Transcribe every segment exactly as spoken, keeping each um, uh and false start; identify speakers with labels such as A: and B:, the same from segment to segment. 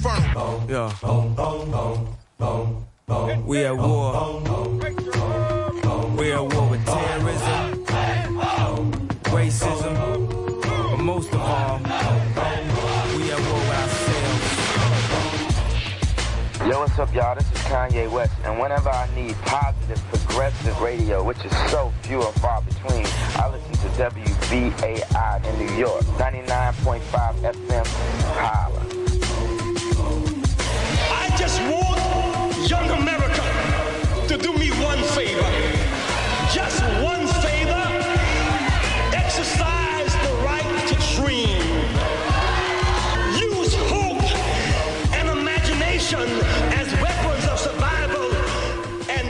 A: infernal.
B: Yeah. We at war. We at war with terrorism, racism, but most of all, we at war with ourselves.
C: Yo, what's up, y'all? This is Kanye West, and whenever I need positive, progressive radio, which is so few and far between, I listen to W B A I in New York, ninety-nine point five F M, Holla.
D: I just want young America to do me one favor. Just one favor. Exercise the right to dream. Use hope and imagination as weapons of survival and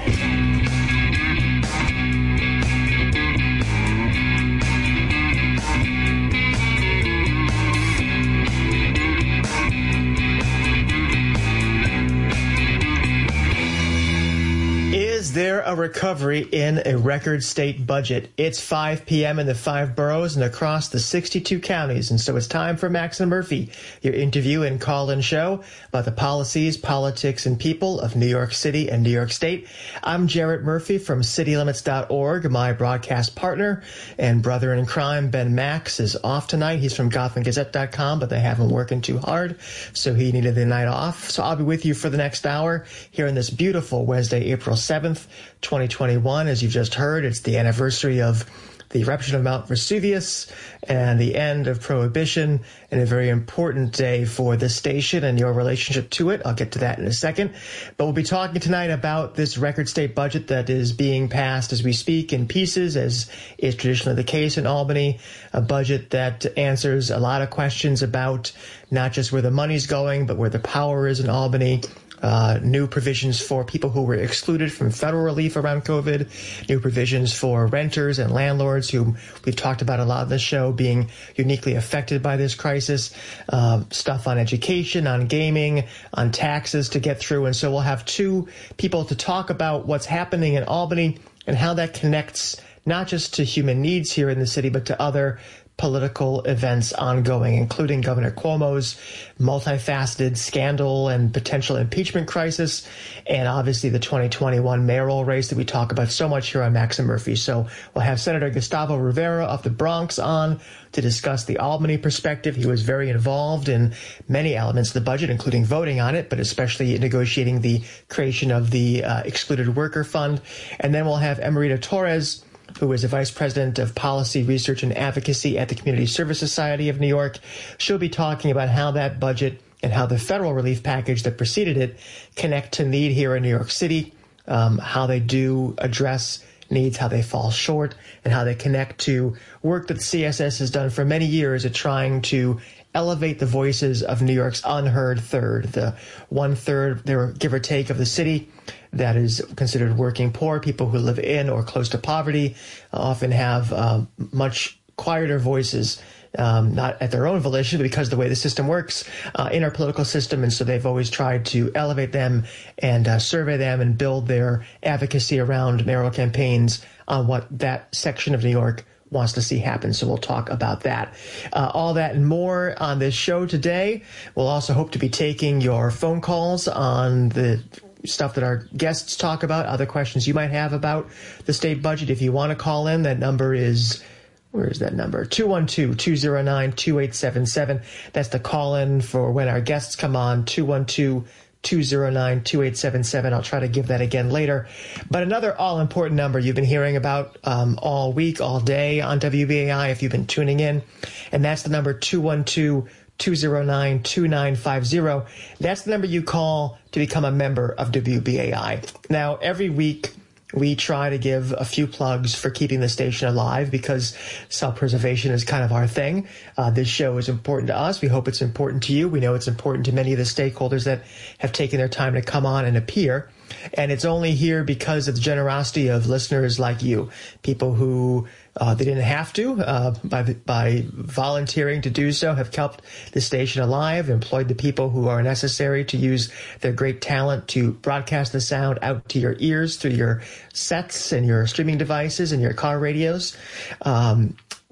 E: Is there a recovery in a record state budget? It's five p.m. in the five boroughs and across the sixty-two counties, and so it's time for Max and Murphy, your interview and call-in show about the policies, politics, and people of New York City and New York State. I'm Jarrett Murphy from city limits dot org. My broadcast partner and brother in crime, Ben Max, is off tonight. He's from Gotham Gazette dot com, but they have him working too hard, so he needed the night off. So I'll be with you for the next hour here on this beautiful Wednesday, April seventh, twenty twenty-one. As you've just heard, it's the anniversary of the eruption of Mount Vesuvius and the end of Prohibition, and a very important day for this station and your relationship to it. I'll get to that in a second. But we'll be talking tonight about this record state budget that is being passed as we speak in pieces, as is traditionally the case in Albany, a budget that answers a lot of questions about not just where the money's going, but where the power is in Albany. Uh, new provisions for people who were excluded from federal relief around COVID, new provisions for renters and landlords who we've talked about a lot of this show being uniquely affected by this crisis, uh, stuff on education, on gaming, on taxes to get through. And so we'll have two people to talk about what's happening in Albany and how that connects not just to human needs here in the city, but to other political events ongoing, including Governor Cuomo's multifaceted scandal and potential impeachment crisis, and obviously the twenty twenty-one mayoral race that we talk about so much here on Max and Murphy. So we'll have Senator Gustavo Rivera of the Bronx on to discuss the Albany perspective. He was very involved in many elements of the budget, including voting on it, but especially negotiating the creation of the uh, Excluded Worker Fund. And then we'll have Emerita Torres, who is a vice president of policy, research, and advocacy at the Community Service Society of New York. She'll be talking about how that budget and how the federal relief package that preceded it connect to need here in New York City, um, how they do address needs, how they fall short, and how they connect to work that the C S S has done for many years at trying to elevate the voices of New York's unheard third, the one-third, give or take, of the city that is considered working poor. People who live in or close to poverty uh, often have uh, much quieter voices, um, not at their own volition, but because of the way the system works uh, in our political system. And so they've always tried to elevate them and uh, survey them and build their advocacy around mayoral campaigns on what that section of New York wants to see happen. So we'll talk about that. Uh, all that and more on this show today. We'll also hope to be taking your phone calls on the stuff that our guests talk about, other questions you might have about the state budget. If you want to call in, that number is, where is that number? two one two, two zero nine, two eight seven seven. That's the call-in for when our guests come on, two one two, two zero nine, two eight seven seven. I'll try to give that again later. But another all-important number you've been hearing about um, all week, all day on W B A I if you've been tuning in, and that's the number two one two, two zero nine, two nine five zero. That's the number you call to become a member of W B A I. Now, every week we try to give a few plugs for keeping the station alive because self-preservation is kind of our thing. Uh, this show is important to us. We hope it's important to you. We know it's important to many of the stakeholders that have taken their time to come on and appear. And it's only here because of the generosity of listeners like you, people who uh, they didn't have to, uh, by by volunteering to do so, have kept the station alive, employed the people who are necessary to use their great talent to broadcast the sound out to your ears through your sets and your streaming devices and your car radios. Um,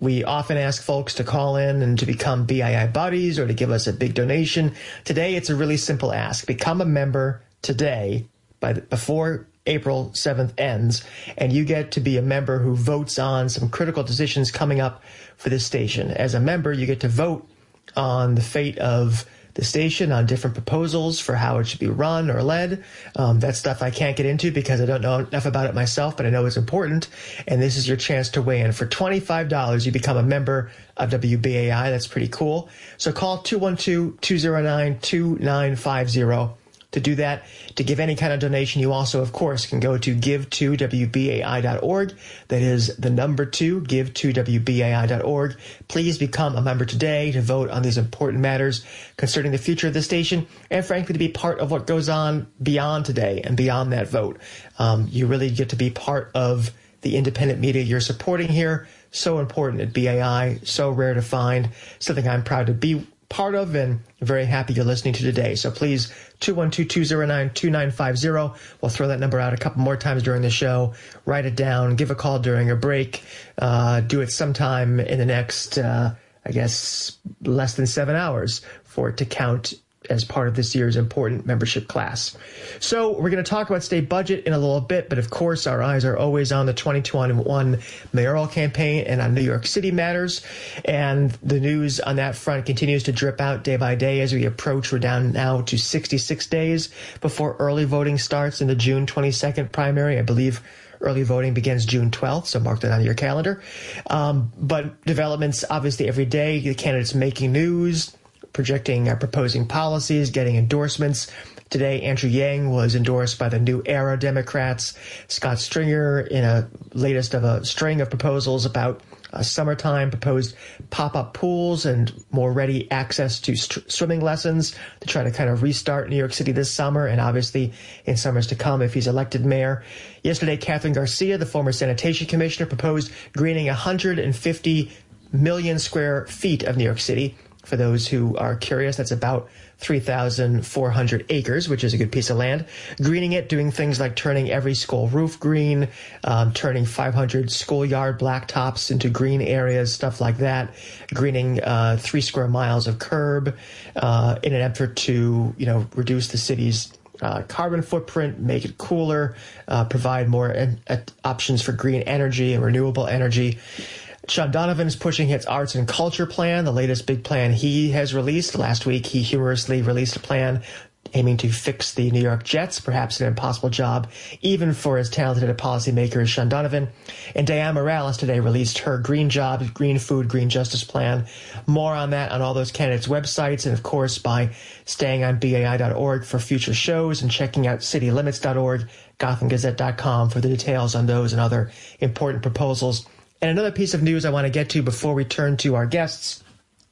E: We often ask folks to call in and to become B I I buddies or to give us a big donation. Today, it's a really simple ask. Become a member today by the, before April seventh ends, and you get to be a member who votes on some critical decisions coming up for this station. As a member, you get to vote on the fate of the station, on different proposals for how it should be run or led. Um, that's stuff I can't get into because I don't know enough about it myself, but I know it's important. And this is your chance to weigh in. For twenty-five dollars, you become a member of W B A I. That's pretty cool. So call two one two, two zero nine, two nine five zero. To do that, to give any kind of donation, you also, of course, can go to give to W B A I dot org. That is the number two, give to W B A I dot org. Please become a member today to vote on these important matters concerning the future of the station and, frankly, to be part of what goes on beyond today and beyond that vote. Um, you really get to be part of the independent media you're supporting here. So important at B A I, so rare to find, something I'm proud to be part of and very happy you're listening to today. So please, two one two, two zero nine, two nine five zero. We'll throw that number out a couple more times during the show. Write it down. Give a call during a break. Uh, do it sometime in the next, uh, I guess, less than seven hours for it to count as part of this year's important membership class. So we're going to talk about state budget in a little bit, but of course our eyes are always on the twenty twenty-one mayoral campaign and on New York City matters. And the news on that front continues to drip out day by day as we approach. We're down now to sixty-six days before early voting starts in the June twenty-second primary. I believe early voting begins June twelfth, so mark that on your calendar. Um, but developments obviously every day, the candidates making news, projecting, uh, proposing policies, getting endorsements. Today, Andrew Yang was endorsed by the New Era Democrats. Scott Stringer, in a latest of a string of proposals about uh, summertime, proposed pop-up pools and more ready access to st- swimming lessons to try to kind of restart New York City this summer and obviously in summers to come if he's elected mayor. Yesterday, Catherine Garcia, the former sanitation commissioner, proposed greening one hundred fifty million square feet of New York City. For those who are curious, that's about three thousand four hundred acres, which is a good piece of land. Greening it, doing things like turning every school roof green, um, turning five hundred schoolyard blacktops into green areas, stuff like that. Greening uh, three square miles of curb uh, in an effort to, you know, reduce the city's Uh, carbon footprint, make it cooler, uh, provide more en- uh, options for green energy and renewable energy. Sean Donovan is pushing his arts and culture plan, the latest big plan he has released. Last week, he humorously released a plan aiming to fix the New York Jets, perhaps an impossible job, even for as talented a policymaker as Sean Donovan. And Diane Morales today released her Green Jobs, Green Food, Green Justice plan. More on that on all those candidates' websites, and of course by staying on B A I dot org for future shows and checking out city limits dot org, Gotham Gazette dot com for the details on those and other important proposals. And another piece of news I want to get to before we turn to our guests,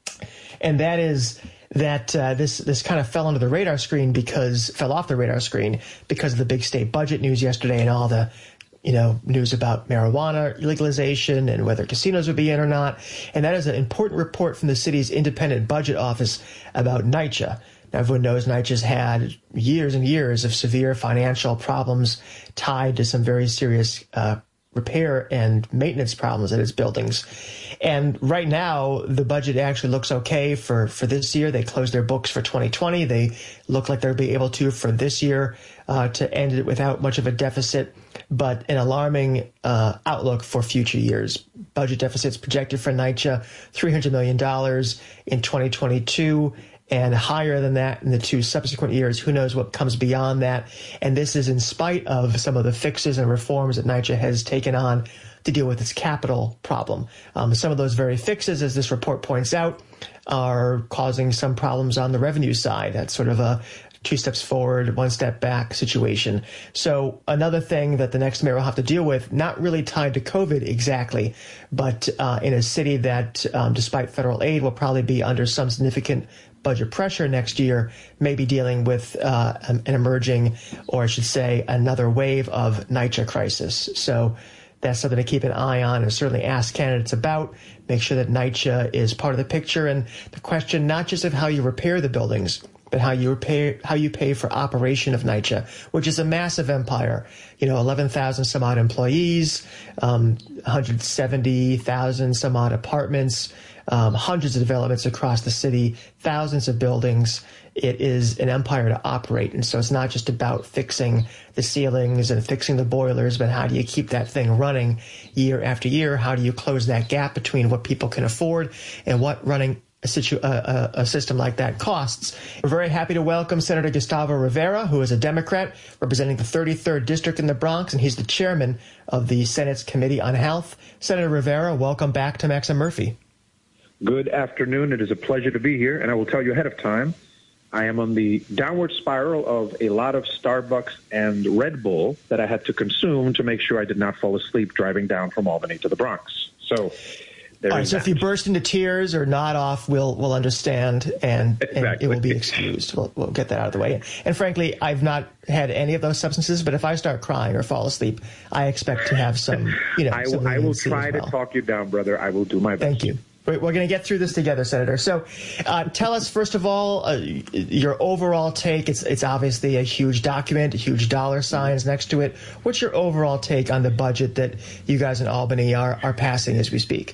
E: and that is that uh, this this kind of fell under the radar screen because fell off the radar screen because of the big state budget news yesterday and all the, you know, news about marijuana legalization and whether casinos would be in or not. And that is an important report from the city's independent budget office about NYCHA. Now, everyone knows NYCHA's had years and years of severe financial problems tied to some very serious uh repair and maintenance problems at its buildings. And right now, the budget actually looks okay for, for this year. They closed their books for twenty twenty. They look like they'll be able to for this year uh, to end it without much of a deficit, but an alarming uh, outlook for future years. Budget deficits projected for NYCHA, three hundred million dollars in twenty twenty-two, and higher than that in the two subsequent years. Who knows what comes beyond that? And this is in spite of some of the fixes and reforms that NYCHA has taken on to deal with its capital problem. Um, some of those very fixes, as this report points out, are causing some problems on the revenue side. That's sort of a two steps forward, one step back situation. So another thing that the next mayor will have to deal with, not really tied to COVID exactly, but uh, in a city that, um, despite federal aid, will probably be under some significant budget pressure next year, maybe dealing with uh, an emerging, or I should say, another wave of NYCHA crisis. So that's something to keep an eye on and certainly ask candidates about. Make sure that NYCHA is part of the picture. And the question, not just of how you repair the buildings, but how you pay how you pay for operation of NYCHA, which is a massive empire. You know, eleven thousand some odd employees, um, one hundred seventy thousand some odd apartments, um, hundreds of developments across the city, thousands of buildings. It is an empire to operate. And so it's not just about fixing the ceilings and fixing the boilers, but how do you keep that thing running year after year? How do you close that gap between what people can afford and what running a, situ- a, a, a system like that costs? We're very happy to welcome Senator Gustavo Rivera, who is a Democrat representing the thirty-third District in the Bronx, and he's the chairman of the Senate's Committee on Health. Senator Rivera, welcome back to Max and Murphy.
A: Good afternoon. It is a pleasure to be here, and I will tell you ahead of time, I am on the downward spiral of a lot of Starbucks and Red Bull that I had to consume to make sure I did not fall asleep driving down from Albany to the Bronx. So, there
E: All right,
A: is
E: so
A: that.
E: if you burst into tears or nod off, we'll we'll understand, and,
A: Exactly.
E: and it will be excused. We'll, we'll get that out of the way. And frankly, I've not had any of those substances, but if I start crying or fall asleep, I expect to have some, you know,
A: I,
E: some
A: I will
E: leniency
A: try
E: as well.
A: to talk you down, brother. I will do my best.
E: Thank you. We're going to get through this together, Senator. So uh, tell us, first of all, uh, your overall take. It's it's obviously a huge document, huge dollar signs next to it. What's your overall take on the budget that you guys in Albany are, are passing as we speak?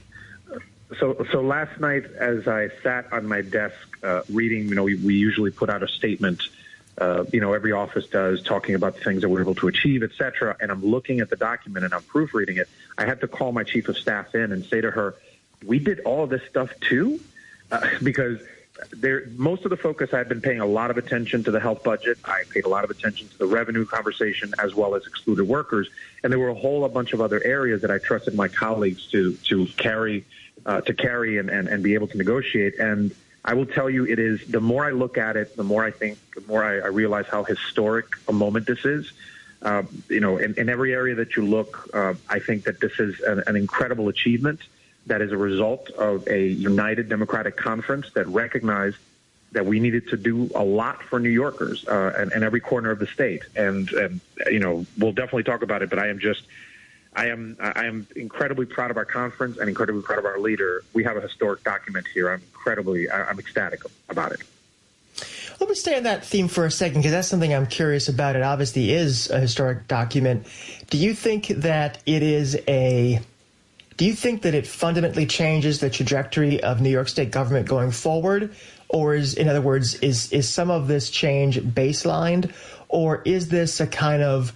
A: So, so last night, as I sat on my desk uh, reading, you know, we, we usually put out a statement, uh, you know, every office does, talking about the things that we're able to achieve, et cetera. And I'm looking at the document and I'm proofreading it. I had to call my chief of staff in and say to her, we did all this stuff too, uh, because there, most of the focus, I've been paying a lot of attention to the health budget. I paid a lot of attention to the revenue conversation as well as excluded workers. And there were a whole bunch of other areas that I trusted my colleagues to, to carry, uh, to carry and, and, and be able to negotiate. And I will tell you, it is, the more I look at it, the more I think, the more I, I realize how historic a moment this is. Uh, you know, in, in every area that you look, uh, I think that this is an, an incredible achievement that is a result of a united Democratic conference that recognized that we needed to do a lot for New Yorkers uh, and, and every corner of the state. And, and, you know, we'll definitely talk about it, but I am just, I am, I am incredibly proud of our conference and incredibly proud of our leader. We have a historic document here. I'm incredibly, I'm ecstatic about it.
E: Let me stay on that theme for a second, because that's something I'm curious about. It obviously is a historic document. Do you think that it is a... Do you think that it fundamentally changes the trajectory of New York State government going forward? Or is, in other words, is, is some of this change baselined? Or is this a kind of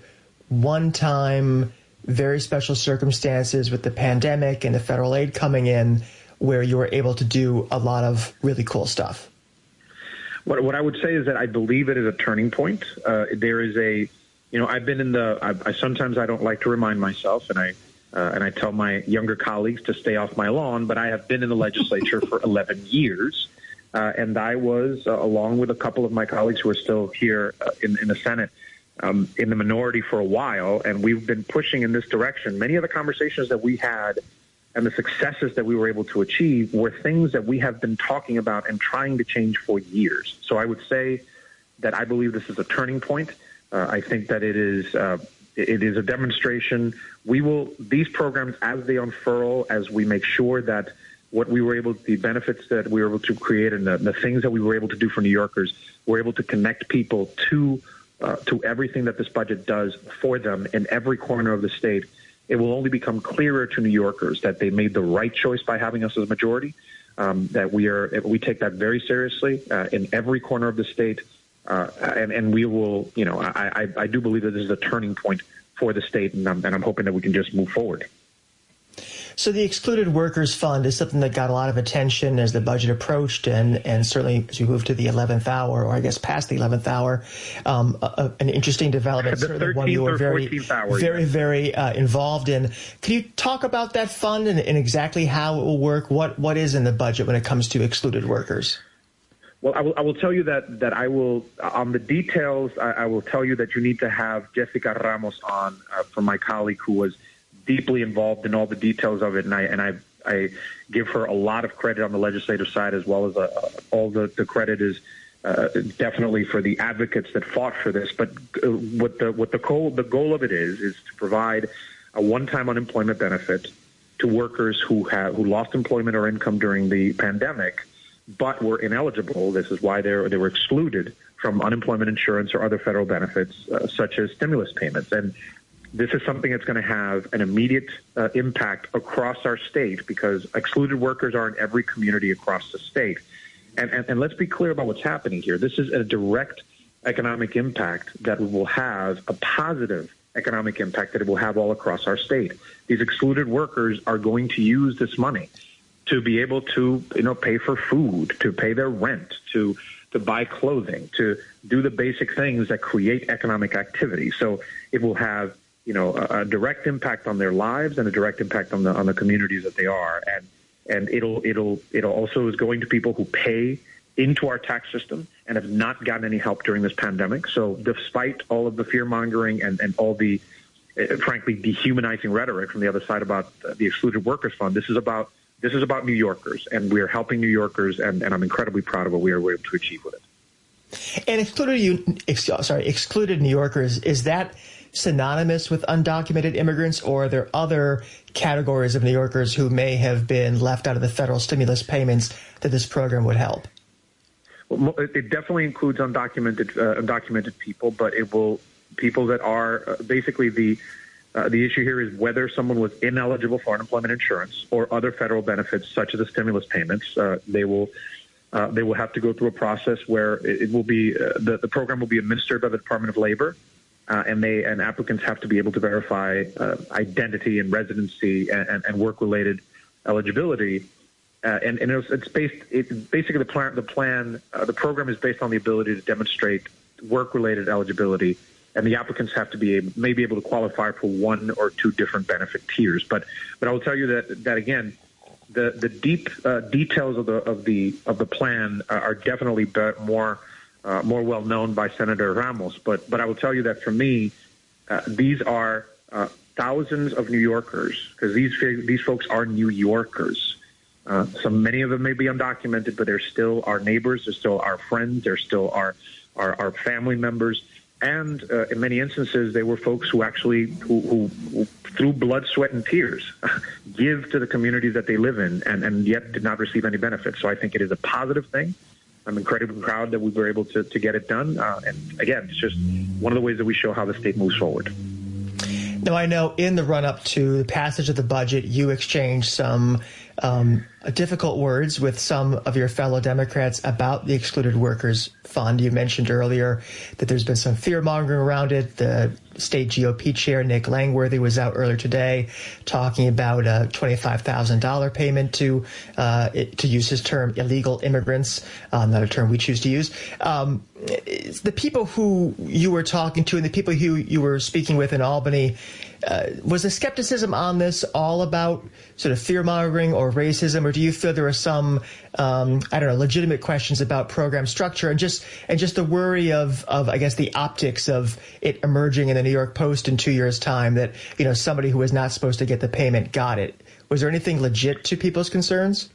E: one-time, very special circumstances with the pandemic and the federal aid coming in where you were able to do a lot of really cool stuff?
A: What, what I would say is that I believe it is a turning point. Uh, there is a, you know, I've been in the, I, I sometimes I don't like to remind myself, and I, Uh, and I tell my younger colleagues to stay off my lawn, but I have been in the legislature for eleven years. Uh, and I was, uh, along with a couple of my colleagues who are still here uh, in, in the Senate, um, in the minority for a while. And we've been pushing in this direction. Many of the conversations that we had and the successes that we were able to achieve were things that we have been talking about and trying to change for years. So I would say that I believe this is a turning point. Uh, I think that it is... Uh, It is a demonstration. We will, these programs, as they unfurl, as we make sure that what we were able, the benefits that we were able to create and the, the things that we were able to do for New Yorkers, we're able to connect people to uh, to everything that this budget does for them in every corner of the state. It will only become clearer to New Yorkers that they made the right choice by having us as a majority, um, that we are, we take that very seriously uh, in every corner of the state. Uh, and, and we will, you know, I, I, I do believe that this is a turning point for the state, and I'm, and I'm hoping that we can just move forward.
E: So the Excluded Workers Fund is something that got a lot of attention as the budget approached, and, and certainly as we move to the eleventh hour, or I guess past the eleventh hour, um, a, a, an interesting development,
A: The
E: certainly one you were very,
A: hour,
E: very,
A: yeah.
E: very uh, involved in. Can you talk about that fund and, and exactly how it will work? What What is in the budget when it comes to excluded workers?
A: Well, I will, I will tell you that, that I will, on the details, I, I will tell you that you need to have Jessica Ramos on uh, from my colleague who was deeply involved in all the details of it. And I, and I, I give her a lot of credit on the legislative side, as well as uh, all the, the credit is uh, definitely for the advocates that fought for this. But uh, what the, what the goal, the goal of it is, is to provide a one-time unemployment benefit to workers who have, who lost employment or income during the pandemic, but were ineligible. This is why they they were excluded from unemployment insurance or other federal benefits, uh, such as stimulus payments. And this is something that's going to have an immediate uh, impact across our state, because excluded workers are in every community across the state. And, and, and let's be clear about what's happening here. This is a direct economic impact that will have a positive economic impact that it will have all across our state. These excluded workers are going to use this money to be able to, you know, pay for food, to pay their rent, to to buy clothing, to do the basic things that create economic activity. So it will have, you know, a, a direct impact on their lives and a direct impact on the on the communities that they are. And and it'll it'll it'll also is going to people who pay into our tax system and have not gotten any help during this pandemic. So despite all of the fear mongering and, and all the, uh, frankly, dehumanizing rhetoric from the other side about uh, the Excluded Workers Fund, this is about This is about New Yorkers, and we are helping New Yorkers, and, and I'm incredibly proud of what we are able to achieve with it.
E: And excluded, you, ex, sorry, excluded New Yorkers, is that synonymous with undocumented immigrants, or are there other categories of New Yorkers who may have been left out of the federal stimulus payments that this program would help?
A: Well, it definitely includes undocumented uh, undocumented people, but it will people that are uh, basically the Uh, the issue here is whether someone was ineligible for unemployment insurance or other federal benefits, such as the stimulus payments. Uh, they will uh, they will have to go through a process where it, it will be uh, the the program will be administered by the Department of Labor, uh, and they and applicants have to be able to verify uh, identity and residency and, and, and work related eligibility. Uh, and and it's, it's based it, basically the plan the plan uh, the program is based on the ability to demonstrate work related eligibility. And the applicants have to be able, may be able to qualify for one or two different benefit tiers. But but I will tell you that that again, the the deep uh, details of the of the of the plan are definitely more uh, more well known by Senator Ramos. But but I will tell you that for me, uh, these are uh, thousands of New Yorkers, because these these folks are New Yorkers. Uh, so many of them may be undocumented, but they're still our neighbors, they're still our friends, they're still our our, our family members. And uh, in many instances, they were folks who actually, who, who, who through blood, sweat, and tears, give to the communities that they live in, and, and yet did not receive any benefits. So I think it is a positive thing. I'm incredibly proud that we were able to, to get it done. Uh, and again, it's just one of the ways that we show how the state moves forward.
E: Now, I know in the run-up to the passage of the budget, you exchanged some um, difficult words with some of your fellow Democrats about the Excluded Workers Fund. You mentioned earlier that there's been some fear-mongering around it. The state G O P chair, Nick Langworthy, was out earlier today talking about a twenty-five thousand dollars payment to, uh, to use his term, illegal immigrants, um, not a term we choose to use. Um, the people who you were talking to and the people who you were speaking with in Albany, uh, was the skepticism on this all about sort of fear-mongering or racism, or do you feel there are some, um, I don't know, legitimate questions about program structure and just and just the worry of, of, I guess, the optics of it emerging in the New York Post in two years' time that, you know, somebody who was not supposed to get the payment got it? Was there anything legit to people's concerns?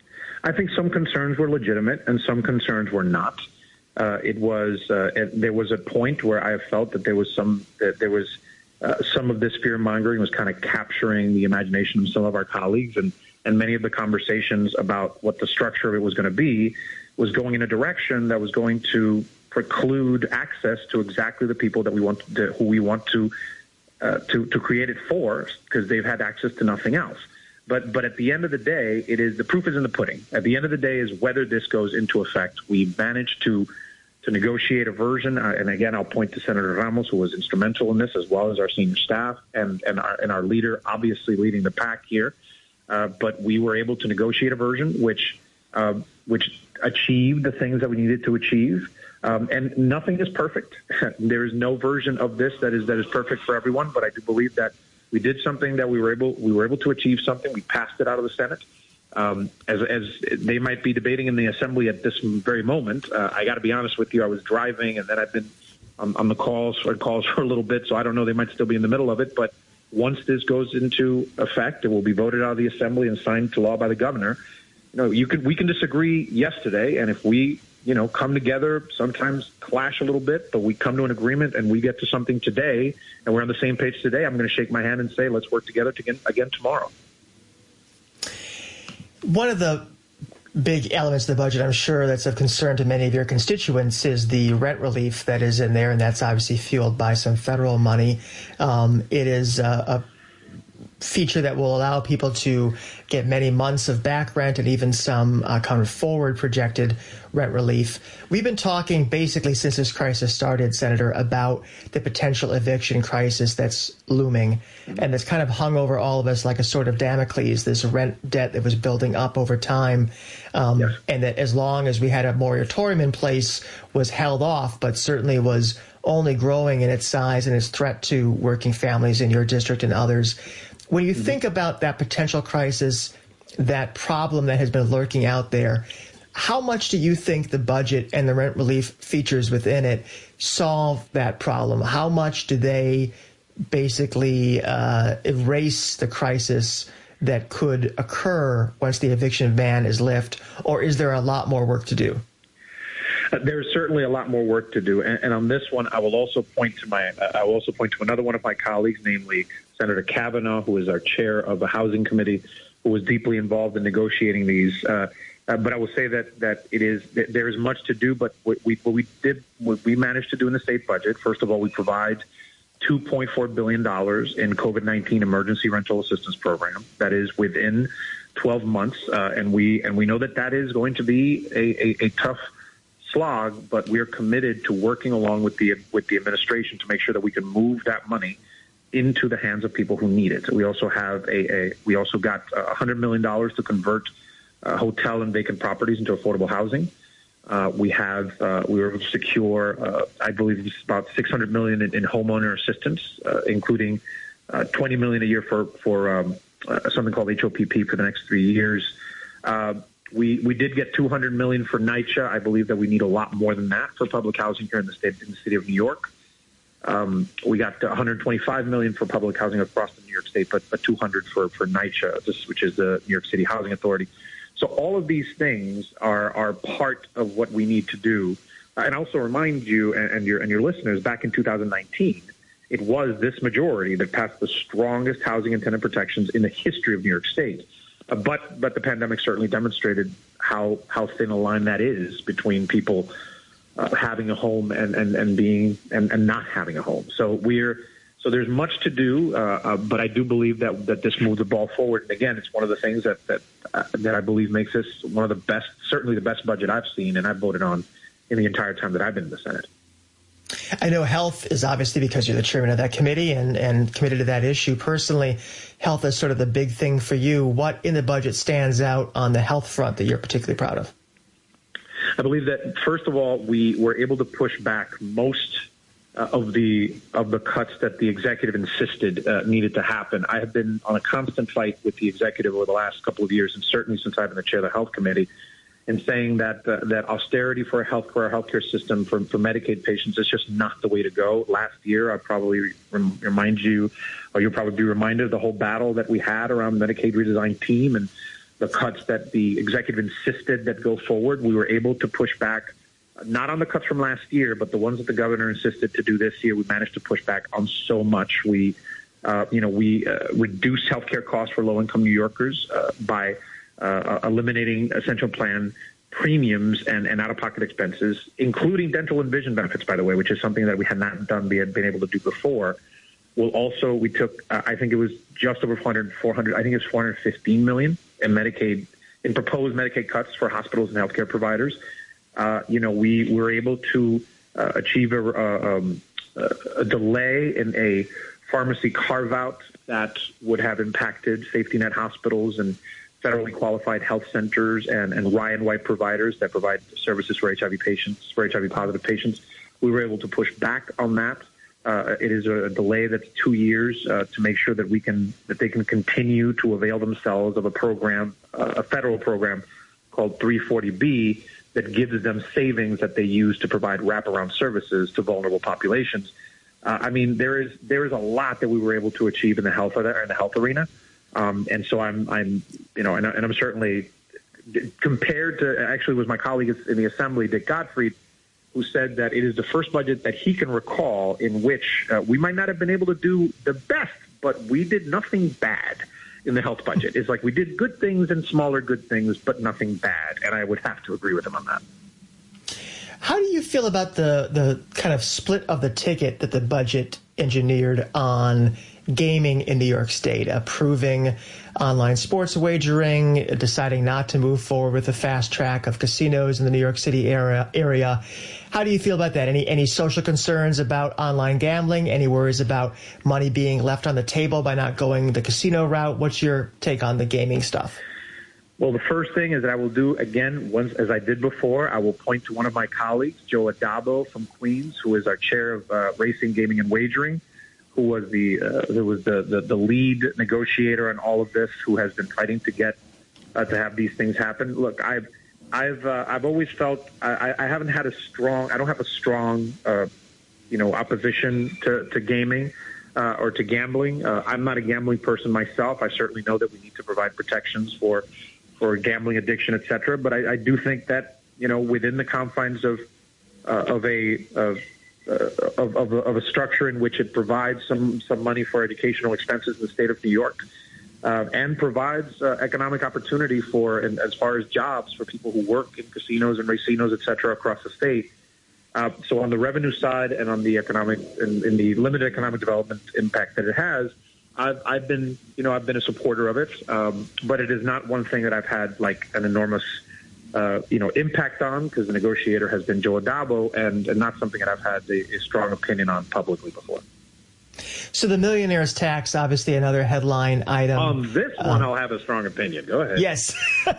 A: I think some concerns were legitimate and some concerns were not. Uh, it was uh, it, there was a point where I felt that there was some that there was uh, some of this fear mongering was kind of capturing the imagination of some of our colleagues, and and many of the conversations about what the structure of it was going to be was going in a direction that was going to preclude access to exactly the people that we want to, who we want to uh, to to create it for, because they've had access to nothing else. But but at the end of the day, it is the proof is in the pudding. At the end of the day is whether this goes into effect. We managed to to negotiate a version, uh, and again, I'll point to Senator Ramos, who was instrumental in this, as well as our senior staff and and our and our leader, obviously leading the pack here. Uh, but we were able to negotiate a version which uh, which achieved the things that we needed to achieve. Um, and nothing is perfect. There is no version of this that is that is perfect for everyone. But I do believe that we did something that we were able we were able to achieve something. We passed it out of the Senate. Um, as, as they might be debating in the Assembly at this very moment, uh, I got to be honest with you. I was driving, and then I've been on, on the calls for calls for a little bit, so I don't know. They might still be in the middle of it. But once this goes into effect, it will be voted out of the Assembly and signed to law by the governor. You know, you can we can disagree yesterday, and if we you know come together, sometimes clash a little bit, but we come to an agreement and we get to something today, and we're on the same page today. I'm going to shake my hand and say, let's work together to again, again tomorrow.
E: One of the big elements of the budget, I'm sure, that's of concern to many of your constituents is the rent relief that is in there, and that's obviously fueled by some federal money. Um, it is uh, a feature that will allow people to get many months of back rent and even some uh, kind of forward projected rent relief. We've been talking basically since this crisis started, Senator, about the potential eviction crisis that's looming and that's kind of hung over all of us like a sort of Damocles, this rent debt that was building up over time. Um, yes. And that as long as we had a moratorium in place was held off, but certainly was only growing in its size and its threat to working families in your district and others. When you think about that potential crisis, that problem that has been lurking out there, how much do you think the budget and the rent relief features within it solve that problem? How much do they basically uh, erase the crisis that could occur once the eviction ban is lifted, or is there a lot more work to do?
A: Uh, there's certainly a lot more work to do, and, and on this one, I will also point to my. Uh, I will also point to another one of my colleagues, namely Senator Kavanaugh, who is our chair of the Housing Committee, who was deeply involved in negotiating these. Uh, uh, but I will say that that it is that there is much to do. But what we what we did, what we managed to do in the state budget. First of all, we provide two point four billion dollars in COVID nineteen emergency rental assistance program. That is within twelve months, uh, and we and we know that that is going to be a, a, a tough slog, but we are committed to working along with the with the administration to make sure that we can move that money into the hands of people who need it. We also have a, a we also got one hundred million dollars to convert uh, hotel and vacant properties into affordable housing. Uh, we have uh, we were able to secure, uh, I believe, it's about six hundred million dollars in, in homeowner assistance, uh, including uh, twenty million dollars a year for for um, uh, something called H O P P for the next three years. Uh, We we did get two hundred million dollars for NYCHA. I believe that we need a lot more than that for public housing here in the state, in the city of New York. Um, we got one hundred twenty-five million dollars for public housing across the New York State, but but two hundred for for NYCHA, which is the New York City Housing Authority. So all of these things are are part of what we need to do. And I also remind you and, and your and your listeners, back in two thousand nineteen, it was this majority that passed the strongest housing and tenant protections in the history of New York State. Uh, but but the pandemic certainly demonstrated how how thin a line that is between people uh, having a home and, and, and being and, and not having a home. So we're so there's much to do, uh, uh, but I do believe that that this moves the ball forward. And again, it's one of the things that that uh, that I believe makes this one of the best, certainly the best budget I've seen and I've voted on in the entire time that I've been in the Senate.
E: I know health is obviously, because you're the chairman of that committee and, and committed to that issue personally, health is sort of the big thing for you. What in the budget stands out on the health front that you're particularly proud of?
A: I believe that, first of all, we were able to push back most uh, of the of the cuts that the executive insisted uh, needed to happen. I have been on a constant fight with the executive over the last couple of years, and certainly since I've been the chair of the health committee, and saying that uh, that austerity for a health for our healthcare system for, for Medicaid patients is just not the way to go. Last year, I probably rem- remind you, or you'll probably be reminded of the whole battle that we had around Medicaid redesign team and the cuts that the executive insisted that go forward. We were able to push back, not on the cuts from last year, but the ones that the governor insisted to do this year. We managed to push back on so much. We, uh, you know, we uh, reduced healthcare costs for low-income New Yorkers uh, by Uh, eliminating essential plan premiums and, and out-of-pocket expenses, including dental and vision benefits, by the way, which is something that we had not done, we had been able to do before. We'll also, we took, uh, I think it was just over four hundred, four hundred, I think it's four hundred fifteen million in Medicaid, in proposed Medicaid cuts for hospitals and healthcare providers. Uh, you know, we were able to uh, achieve a, uh, um, a delay in a pharmacy carve-out that would have impacted safety net hospitals and federally qualified health centers and, and Ryan White providers that provide services for H I V patients, for H I V positive patients. We were able to push back on that. Uh, it is a delay that's two years uh, to make sure that we can that they can continue to avail themselves of a program, uh, a federal program called three forty B that gives them savings that they use to provide wraparound services to vulnerable populations. Uh, I mean, there is there is a lot that we were able to achieve in the health in the health arena. Um, and so I'm, I'm, you know, and, and I'm certainly compared to, actually was my colleague in the Assembly, Dick Gottfried, who said that it is the first budget that he can recall in which uh, we might not have been able to do the best, but we did nothing bad. in the health budget. It's like we did good things and smaller good things, but nothing bad. And I would have to agree with him on that.
E: How do you feel about the, the kind of split of the ticket that the budget engineered on gaming in New York State, approving online sports wagering, deciding not to move forward with the fast track of casinos in the New York City area? area? How do you feel about that? Any any social concerns about online gambling? Any worries about money being left on the table by not going the casino route? What's your take on the gaming stuff?
A: Well, the first thing is that I will do, again, once as I did before, I will point to one of my colleagues, Joe Adabo from Queens, who is our chair of uh, racing, gaming, and wagering, who was the uh, who was the, the, the lead negotiator on all of this, who has been fighting to get uh, to have these things happen. Look, I've I've uh, I've always felt I, I haven't had a strong I don't have a strong uh, you know opposition to, to gaming uh, or to gambling. Uh, I'm not a gambling person myself. I certainly know that we need to provide protections for for gambling addiction, et cetera. But I, I do think that you know within the confines of uh, of a of Uh, of, of, a, of a structure in which it provides some, some money for educational expenses in the state of New York uh, and provides uh, economic opportunity for, and as far as jobs for people who work in casinos and racinos, et cetera, across the state. Uh, so on the revenue side and on the economic, in, in the limited economic development impact that it has, I've, I've been, you know, I've been a supporter of it, um, but it is not one thing that I've had like an enormous Uh, you know, impact on, because the negotiator has been Joe Adabo, and, and not something that I've had a, a strong opinion on publicly before.
E: So the millionaire's tax, obviously another headline item.
A: On this one,
E: um,
A: I'll have a strong opinion. Go ahead.
E: Yes.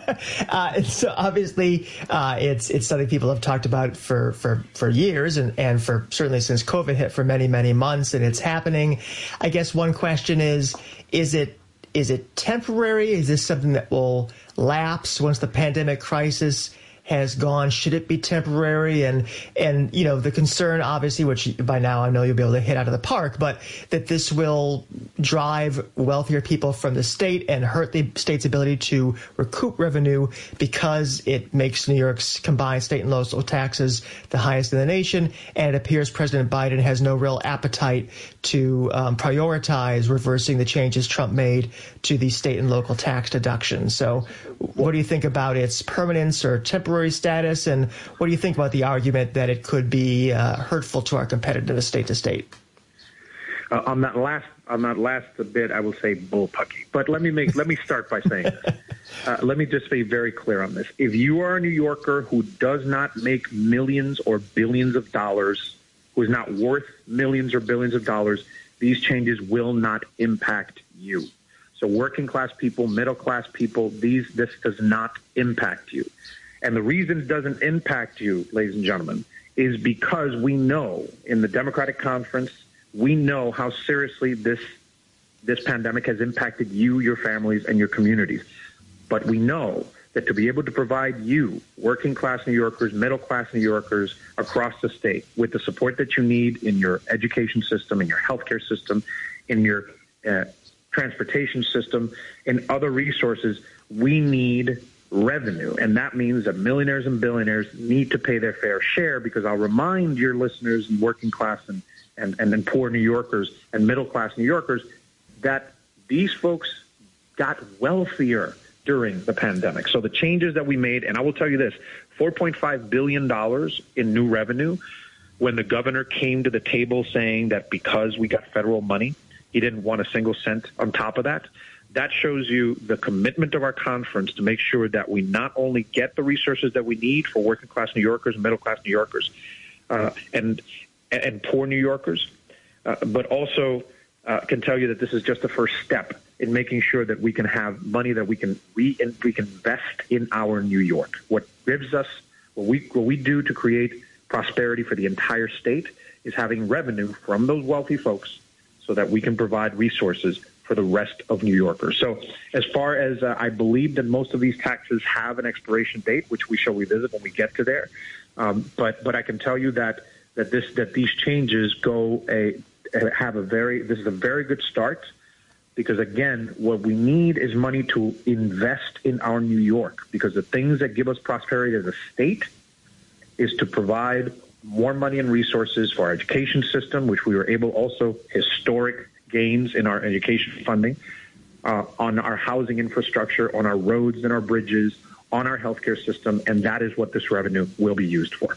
E: uh, so obviously, uh, it's it's something people have talked about for, for, for years, and, and for certainly since COVID hit for many, many months, and it's happening. I guess one question is, is it is it temporary? Is this something that will lapse once the pandemic crisis has gone? Should it be temporary? And, and you know, the concern, obviously, which by now I know you'll be able to hit out of the park, but that this will drive wealthier people from the state and hurt the state's ability to recoup revenue because it makes New York's combined state and local taxes the highest in the nation. And it appears President Biden has no real appetite to um, prioritize reversing the changes Trump made to the state and local tax deductions. So what do you think about its permanence or temporary status? And what do you think about the argument that it could be uh, hurtful to our competitiveness state to state?
A: Uh, on that last on that last bit, I will say bullpucky. But let me make let me start by saying this. Uh, let me just be very clear on this. If you are a New Yorker who does not make millions or billions of dollars, who is not worth millions or billions of dollars, these changes will not impact you. So working class people, middle class people, these this does not impact you. And the reason it doesn't impact you, ladies and gentlemen, is because we know in the Democratic Conference, we know how seriously this this pandemic has impacted you, your families, and your communities. But we know that to be able to provide you, working class New Yorkers, middle class New Yorkers across the state, with the support that you need in your education system, in your healthcare system, in your uh, transportation system, and other resources, we need revenue. And that means that millionaires and billionaires need to pay their fair share, because I'll remind your listeners and working class and, and, and then poor New Yorkers and middle class New Yorkers that these folks got wealthier during the pandemic. So the changes that we made, and I will tell you this, four point five billion dollars in new revenue, when the governor came to the table saying that because we got federal money, he didn't want a single cent on top of that. That shows you the commitment of our conference to make sure that we not only get the resources that we need for working class New Yorkers and middle class New Yorkers uh, and and poor New Yorkers, uh, but also uh, can tell you that this is just the first step in making sure that we can have money that we can re we can invest in our New York. What gives us what we what we do to create prosperity for the entire state is having revenue from those wealthy folks, so that we can provide resources for the rest of New Yorkers. So as far as uh, I believe that most of these taxes have an expiration date, which we shall revisit when we get to there. Um, but but I can tell you that that this that these changes go a have a very this is a very good start, because again, what we need is money to invest in our New York, because the things that give us prosperity as a state is to provide more money and resources for our education system, which we were able also historic gains in our education funding, uh, on our housing infrastructure, on our roads and our bridges, on our healthcare system, and that is what this revenue will be used for.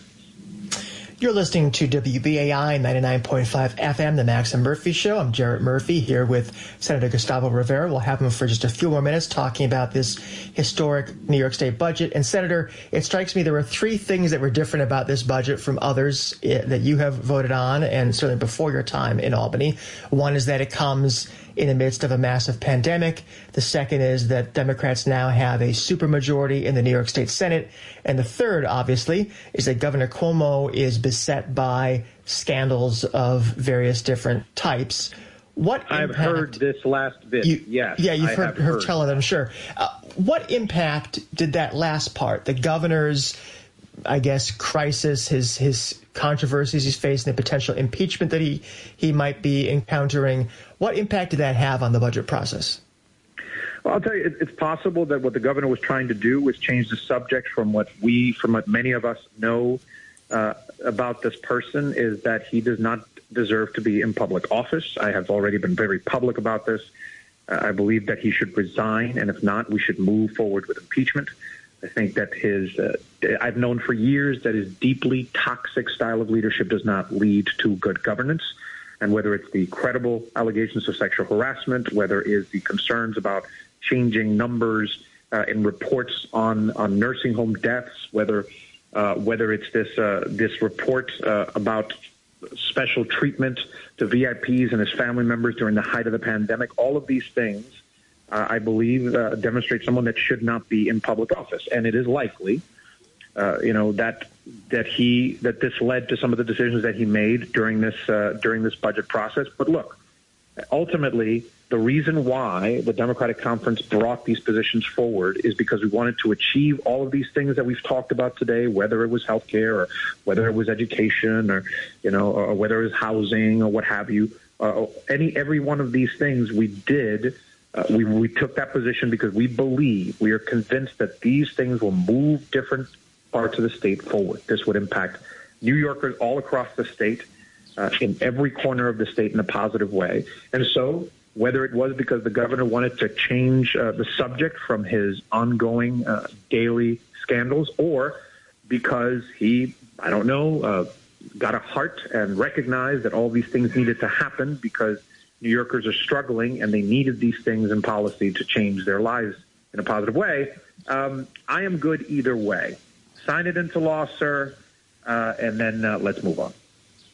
E: You're listening to W B A I ninety-nine point five F M, The Max and Murphy Show. I'm Jarrett Murphy here with Senator Gustavo Rivera. We'll have him for just a few more minutes talking about this historic New York State budget. And Senator, it strikes me there were three things that were different about this budget from others that you have voted on, and certainly before your time in Albany. One is that it comes in the midst of a massive pandemic. The second is that Democrats now have a supermajority in the New York State Senate. And the third, obviously, is that Governor Cuomo is beset by scandals of various different types. What impact,
A: I've heard this last bit,
E: you,
A: yes.
E: Yeah, you've
A: I
E: heard, heard, heard tell of it, I'm sure. Uh, what impact did that last part, the governor's, I guess, crisis, his his controversies he's facing, the potential impeachment that he, he might be encountering, what impact did that have on the budget process?
A: Well, I'll tell you, it's possible that what the governor was trying to do was change the subject from what we, from what many of us know uh, about this person, is that he does not deserve to be in public office. I have already been very public about this. Uh, I believe that he should resign, and if not, we should move forward with impeachment. I think that his, uh, I've known for years that his deeply toxic style of leadership does not lead to good governance. And whether it's the credible allegations of sexual harassment, whether it is the concerns about changing numbers uh, in reports on, on nursing home deaths, whether uh, whether it's this uh, this report uh, about special treatment to V I Ps and his family members during the height of the pandemic, all of these things, uh, I believe, uh, demonstrate someone that should not be in public office. And it is likely, uh, you know, that that he that this led to some of the decisions that he made during this uh, during this budget process. But look, ultimately, the reason why the Democratic Conference brought these positions forward is because we wanted to achieve all of these things that we've talked about today, whether it was healthcare or whether it was education or, you know, or whether it was housing or what have you. Uh, any every one of these things we did. Uh, we, we took that position because we believe, we are convinced that these things will move different parts of the state forward. This would impact New Yorkers all across the state, uh, in every corner of the state in a positive way. And so whether it was because the governor wanted to change uh, the subject from his ongoing uh, daily scandals, or because he, I don't know, uh, got a heart and recognized that all these things needed to happen because New Yorkers are struggling and they needed these things in policy to change their lives in a positive way. Um, I am good either way. Sign it into law, sir, uh, and then uh, let's move on.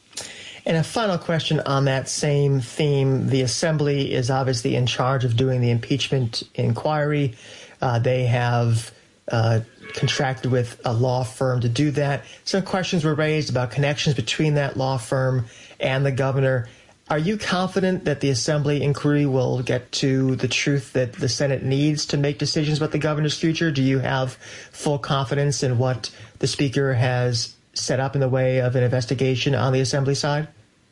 E: And a final question on that same theme. The Assembly is obviously in charge of doing the impeachment inquiry. Uh, they have uh, contracted with a law firm to do that. Some questions were raised about connections between that law firm and the governor. Are you confident that the Assembly inquiry will get to the truth that the Senate needs to make decisions about the governor's future? Do you have full confidence in what the Speaker has set up in the way of an investigation on the Assembly side?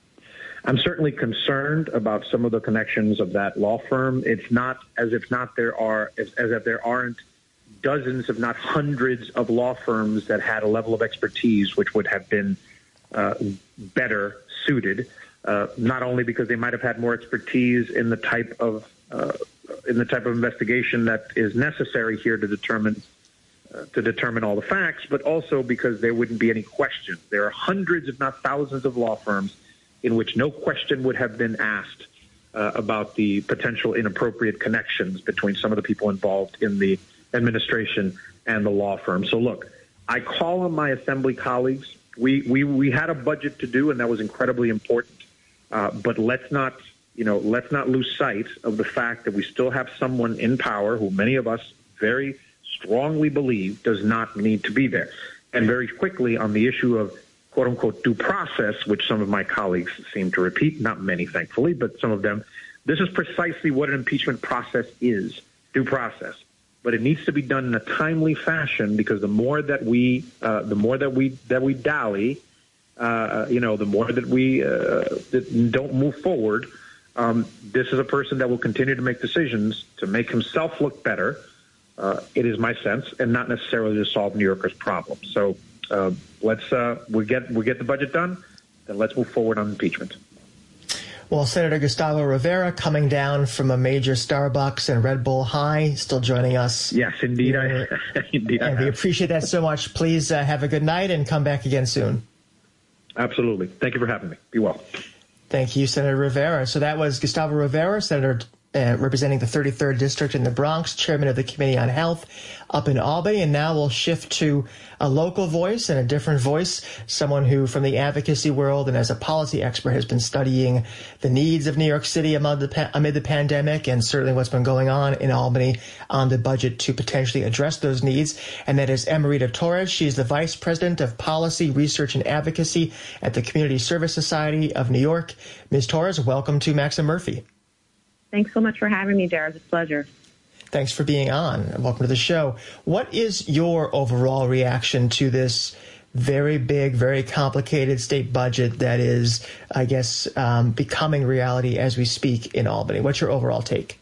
A: I'm certainly concerned about some of the connections of that law firm. It's not as if not there are as, as if there aren't dozens, if not hundreds, of law firms that had a level of expertise which would have been uh, better suited. Uh, not only because they might have had more expertise in the type of uh, in the type of investigation that is necessary here to determine uh, to determine all the facts, but also because there wouldn't be any question. There are hundreds, if not thousands, of law firms in which no question would have been asked uh, about the potential inappropriate connections between some of the people involved in the administration and the law firm. So, look, I call on my Assembly colleagues. We we we had a budget to do, and that was incredibly important. Uh, but let's not, you know, let's not lose sight of the fact that we still have someone in power who many of us very strongly believe does not need to be there. And very quickly on the issue of quote unquote due process, which some of my colleagues seem to repeat, not many, thankfully, but some of them, this is precisely what an impeachment process is, due process. But it needs to be done in a timely fashion, because the more that we, uh, the more that we that we dally, Uh, you know, the more that we uh, that don't move forward, um, this is a person that will continue to make decisions to make himself look better, uh, it is my sense, and not necessarily to solve New Yorkers' problems. So uh, let's uh, we get we get the budget done, then let's move forward on impeachment.
E: Well, Senator Gustavo Rivera, coming down from a major Starbucks and Red Bull high, still joining us.
A: Yes, indeed. I, indeed
E: and
A: I
E: we appreciate that so much. Please uh, have a good night and come back again soon.
A: Absolutely. Thank you for having me. Be well.
E: Thank you, Senator Rivera. So that was Gustavo Rivera, Senator uh, representing the thirty-third District in the Bronx, chairman of the Committee on Health up in Albany. And now we'll shift to a local voice and a different voice, someone who from the advocacy world and as a policy expert has been studying the needs of New York City amid the, amid the pandemic and certainly what's been going on in Albany on the budget to potentially address those needs. And that is Emerita Torres. She's the Vice President of Policy, Research, and Advocacy at the Community Service Society of New York. Miz Torres, welcome to Max and Murphy.
F: Thanks so much for having me, Jared. It's a pleasure.
E: Thanks for being on. Welcome to the show. What is your overall reaction to this very big, very complicated state budget that is, I guess, um, becoming reality as we speak in Albany? What's your overall take?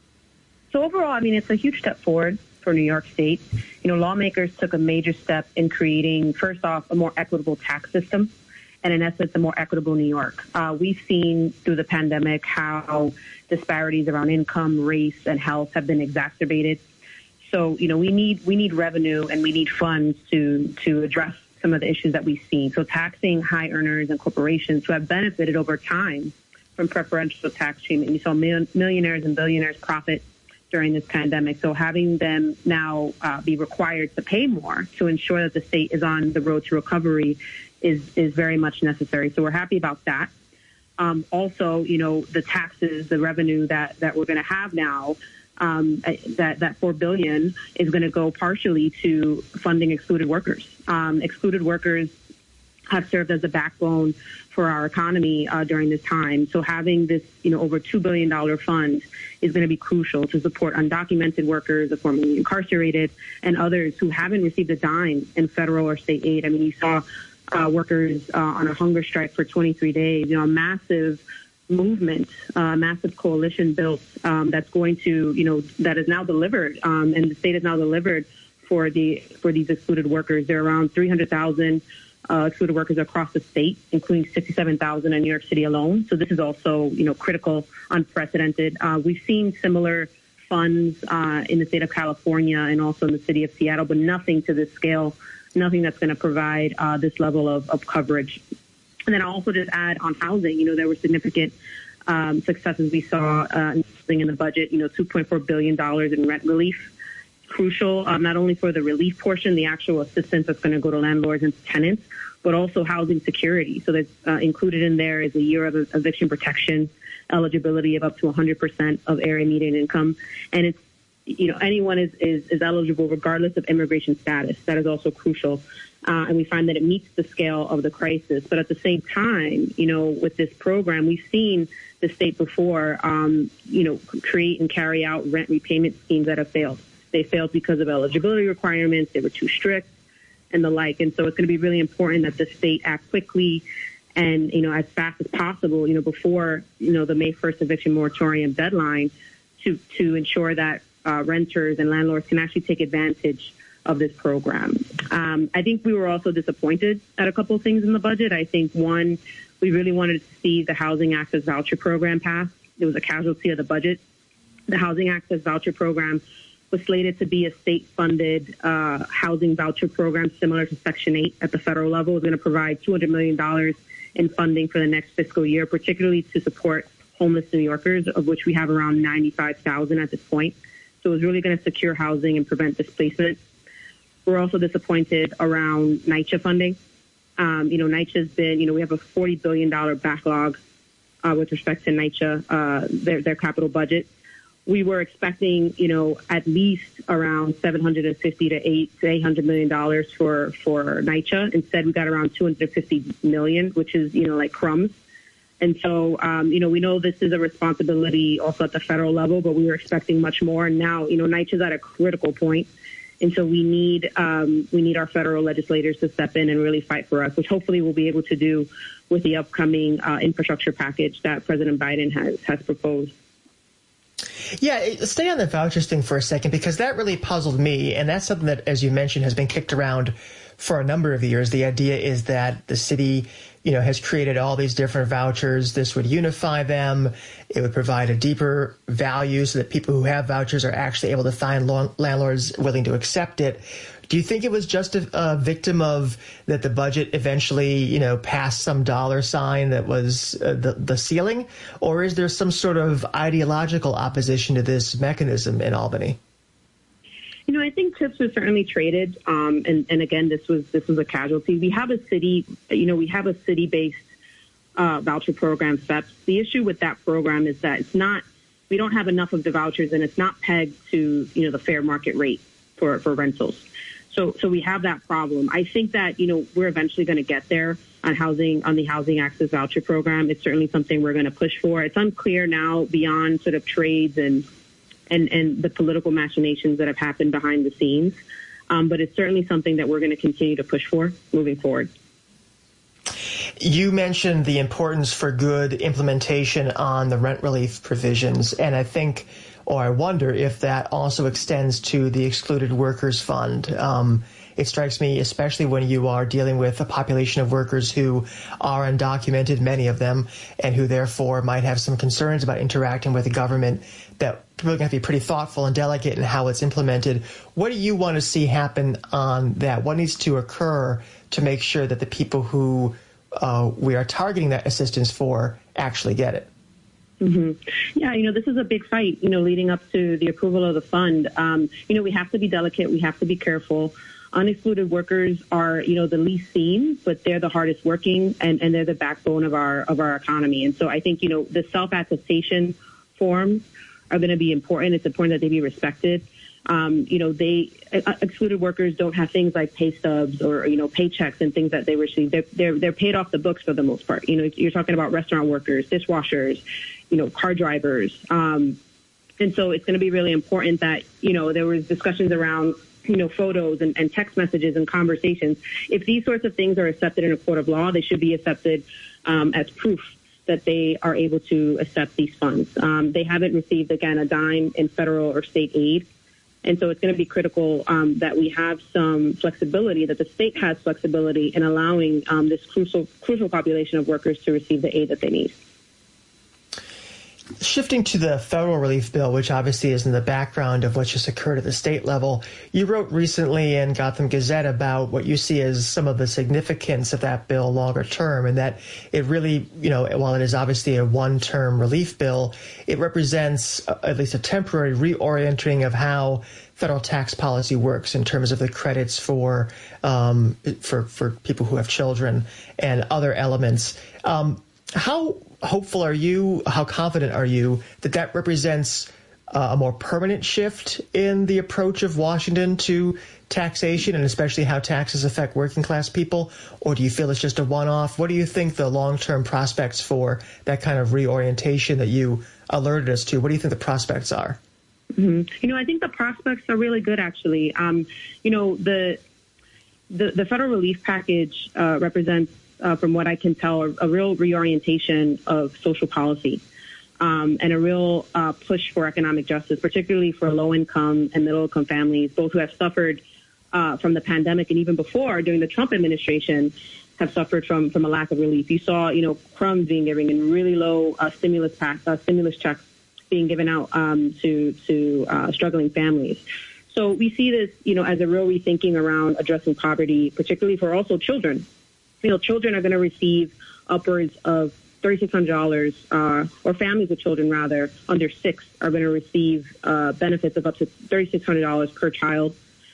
F: So overall, I mean, it's a huge step forward for New York State. You know, lawmakers took a major step in creating, first off, a more equitable tax system and, in essence, a more equitable New York. Uh, we've seen through the pandemic how disparities around income, race, and health have been exacerbated. So, you know, we need we need revenue and we need funds to to address some of the issues that we've seen. So taxing high earners and corporations who have benefited over time from preferential tax treatment. You saw mil- millionaires and billionaires profit during this pandemic. So having them now uh, be required to pay more to ensure that the state is on the road to recovery is is very much necessary. So we're happy about that. Um, also, you know, the taxes, the revenue that, that we're going to have now, um, that, that four billion dollars is going to go partially to funding excluded workers. Um, excluded workers have served as a backbone for our economy uh, during this time. So having this, you know, over two billion dollars fund is going to be crucial to support undocumented workers, the formerly incarcerated, and others who haven't received a dime in federal or state aid. I mean, you saw Uh, workers uh, on a hunger strike for twenty-three days, you know, a massive movement, a uh, massive coalition built um, that's going to, you know, that is now delivered, um, and the state has now delivered for the for these excluded workers. There are around three hundred thousand uh, excluded workers across the state, including sixty-seven thousand in New York City alone. So this is also, you know, critical, unprecedented. Uh, we've seen similar funds uh, in the state of California and also in the city of Seattle, but nothing to this scale. Nothing that's going to provide uh, this level of, of coverage. And then I'll also just add on housing, you know, there were significant um, successes we saw uh, in the budget, you know, two point four billion dollars in rent relief. Crucial, um, not only for the relief portion, the actual assistance that's going to go to landlords and tenants, but also housing security. So that's uh, included in there is a year of eviction protection, eligibility of up to one hundred percent of area median income. And it's, you know, anyone is, is, is eligible regardless of immigration status. That is also crucial. Uh, and we find that it meets the scale of the crisis. But at the same time, you know, with this program, we've seen the state before, um, you know, create and carry out rent repayment schemes that have failed. They failed because of eligibility requirements. They were too strict and the like. And so it's going to be really important that the state act quickly and, you know, as fast as possible, you know, before, you know, the May first eviction moratorium deadline to, to ensure that Uh, renters and landlords can actually take advantage of this program. Um, I think we were also disappointed at a couple of things in the budget. I think, one, we really wanted to see the Housing Access Voucher Program pass. It was a casualty of the budget. The Housing Access Voucher Program was slated to be a state-funded uh, housing voucher program similar to Section eight at the federal level. It was going to provide two hundred million dollars in funding for the next fiscal year, particularly to support homeless New Yorkers, of which we have around ninety-five thousand at this point. So it was really going to secure housing and prevent displacement. We're also disappointed around NYCHA funding. Um, you know, NYCHA's been, you know, we have a forty billion dollars backlog uh, with respect to NYCHA, uh, their, their capital budget. We were expecting, you know, at least around seven hundred fifty to eight hundred million dollars for, for NYCHA. Instead, we got around two hundred fifty million, which is, you know, like crumbs. And so, um, you know, we know this is a responsibility also at the federal level, but we were expecting much more. And now, you know, NYCHA is at a critical point. And so we need um, we need our federal legislators to step in and really fight for us, which hopefully we'll be able to do with the upcoming uh, infrastructure package that President Biden has, has proposed.
E: Yeah, stay on the vouchers thing for a second, because that really puzzled me. And that's something that, as you mentioned, has been kicked around for a number of years. The idea is that the city, you know, has created all these different vouchers. This would unify them. It would provide a deeper value so that people who have vouchers are actually able to find long- landlords willing to accept it. Do you think it was just a, a victim of that the budget eventually, you know, passed some dollar sign that was uh, the, the ceiling? Or is there some sort of ideological opposition to this mechanism in Albany?
F: You know, I think tips were certainly traded. Um, and, and again, this was this was a casualty. We have a city, you know, we have a city-based uh, voucher program, S E P S. The issue with that program is that it's not, we don't have enough of the vouchers, and it's not pegged to, you know, the fair market rate for, for rentals. So, so we have that problem. I think that, you know, we're eventually going to get there on housing, on the Housing Access Voucher Program. It's certainly something we're going to push for. It's unclear now beyond sort of trades and and, and the political machinations that have happened behind the scenes. Um, but it's certainly something that we're going to continue to push for moving forward.
E: You mentioned the importance for good implementation on the rent relief provisions, and I think, or I wonder if that also extends to the Excluded Workers Fund. Um, it strikes me, especially when you are dealing with a population of workers who are undocumented, many of them, and who therefore might have some concerns about interacting with the government, that we're going to have to be pretty thoughtful and delicate in how it's implemented. What do you want to see happen on that? What needs to occur to make sure that the people who uh, we are targeting that assistance for actually get it?
F: Mm-hmm. Yeah, you know, this is a big fight, you know, leading up to the approval of the fund. Um, you know, we have to be delicate. We have to be careful. Unexcluded workers are, you know, the least seen, but they're the hardest working, and, and they're the backbone of our of our economy. And so I think, you know, the self-attestation forms are going to be important. It's important that they be respected. Um, you know, they uh, excluded workers don't have things like pay stubs or, you know, paychecks and things that they receive. They're, they're, they're paid off the books for the most part. You know, you're talking about restaurant workers, dishwashers, you know, car drivers. Um, and so it's going to be really important that, you know, there was discussions around, you know, photos and, and text messages and conversations. If these sorts of things are accepted in a court of law, they should be accepted um, as proof that they are able to accept these funds. Um, they haven't received, again, a dime in federal or state aid. And so it's going to be critical um, that we have some flexibility, that the state has flexibility in allowing um, this crucial, crucial population of workers to receive the aid that they need.
E: Shifting to the federal relief bill, which obviously is in the background of what's just occurred at the state level, you wrote recently in Gotham Gazette about what you see as some of the significance of that bill longer term, and that it really, you know, while it is obviously a one-term relief bill, it represents at least a temporary reorienting of how federal tax policy works in terms of the credits for um, for for people who have children and other elements. Um, how hopeful are you, how confident are you that that represents uh, a more permanent shift in the approach of Washington to taxation, and especially how taxes affect working class people? Or do you feel it's just a one-off? What do you think the long-term prospects for that kind of reorientation that you alerted us to? What do you think the prospects are?
F: Mm-hmm. You know, I think the prospects are really good, actually. Um, you know, the, the, the federal relief package uh, represents, Uh, from what I can tell, a, a real reorientation of social policy um, and a real uh, push for economic justice, particularly for low-income and middle-income families, both who have suffered uh, from the pandemic and even before, during the Trump administration, have suffered from, from a lack of relief. You saw, you know, crumbs being given and really low uh, stimulus pack, uh, stimulus checks being given out um, to to uh, struggling families. So we see this, you know, as a real rethinking around addressing poverty, particularly for also children. You know, children are going to receive upwards of thirty-six hundred dollars, uh, or families with children, rather, under six are going to receive uh, benefits of up to thirty-six hundred dollars per child.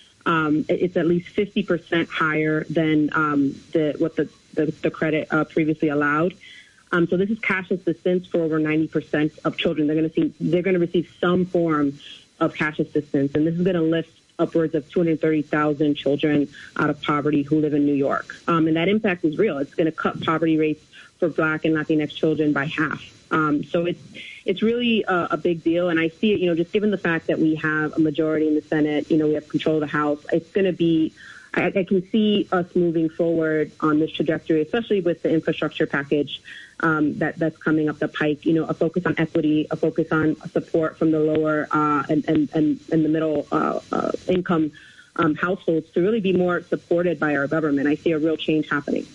F: Um, it's at least fifty percent higher than um, the, what the, the, the credit uh, previously allowed. Um, so this is cash assistance for over ninety percent of children. They're going to see, they're going to receive some form of cash assistance, and this is going to lift upwards of two hundred thirty thousand children out of poverty who live in New York. Um, and that impact is real. It's going to cut poverty rates for Black and Latinx children by half. Um, so it's it's really a, a big deal. And I see it, you know, just given the fact that we have a majority in the Senate, you know, we have control of the House, it's going to be, I, I can see us moving forward on this trajectory, especially with the infrastructure package um, that, that's coming up the pike, you know, a focus on equity, a focus on support from the lower uh, and, and, and, and the middle uh, uh, income um, households to really be more supported by our government. I see a real change happening.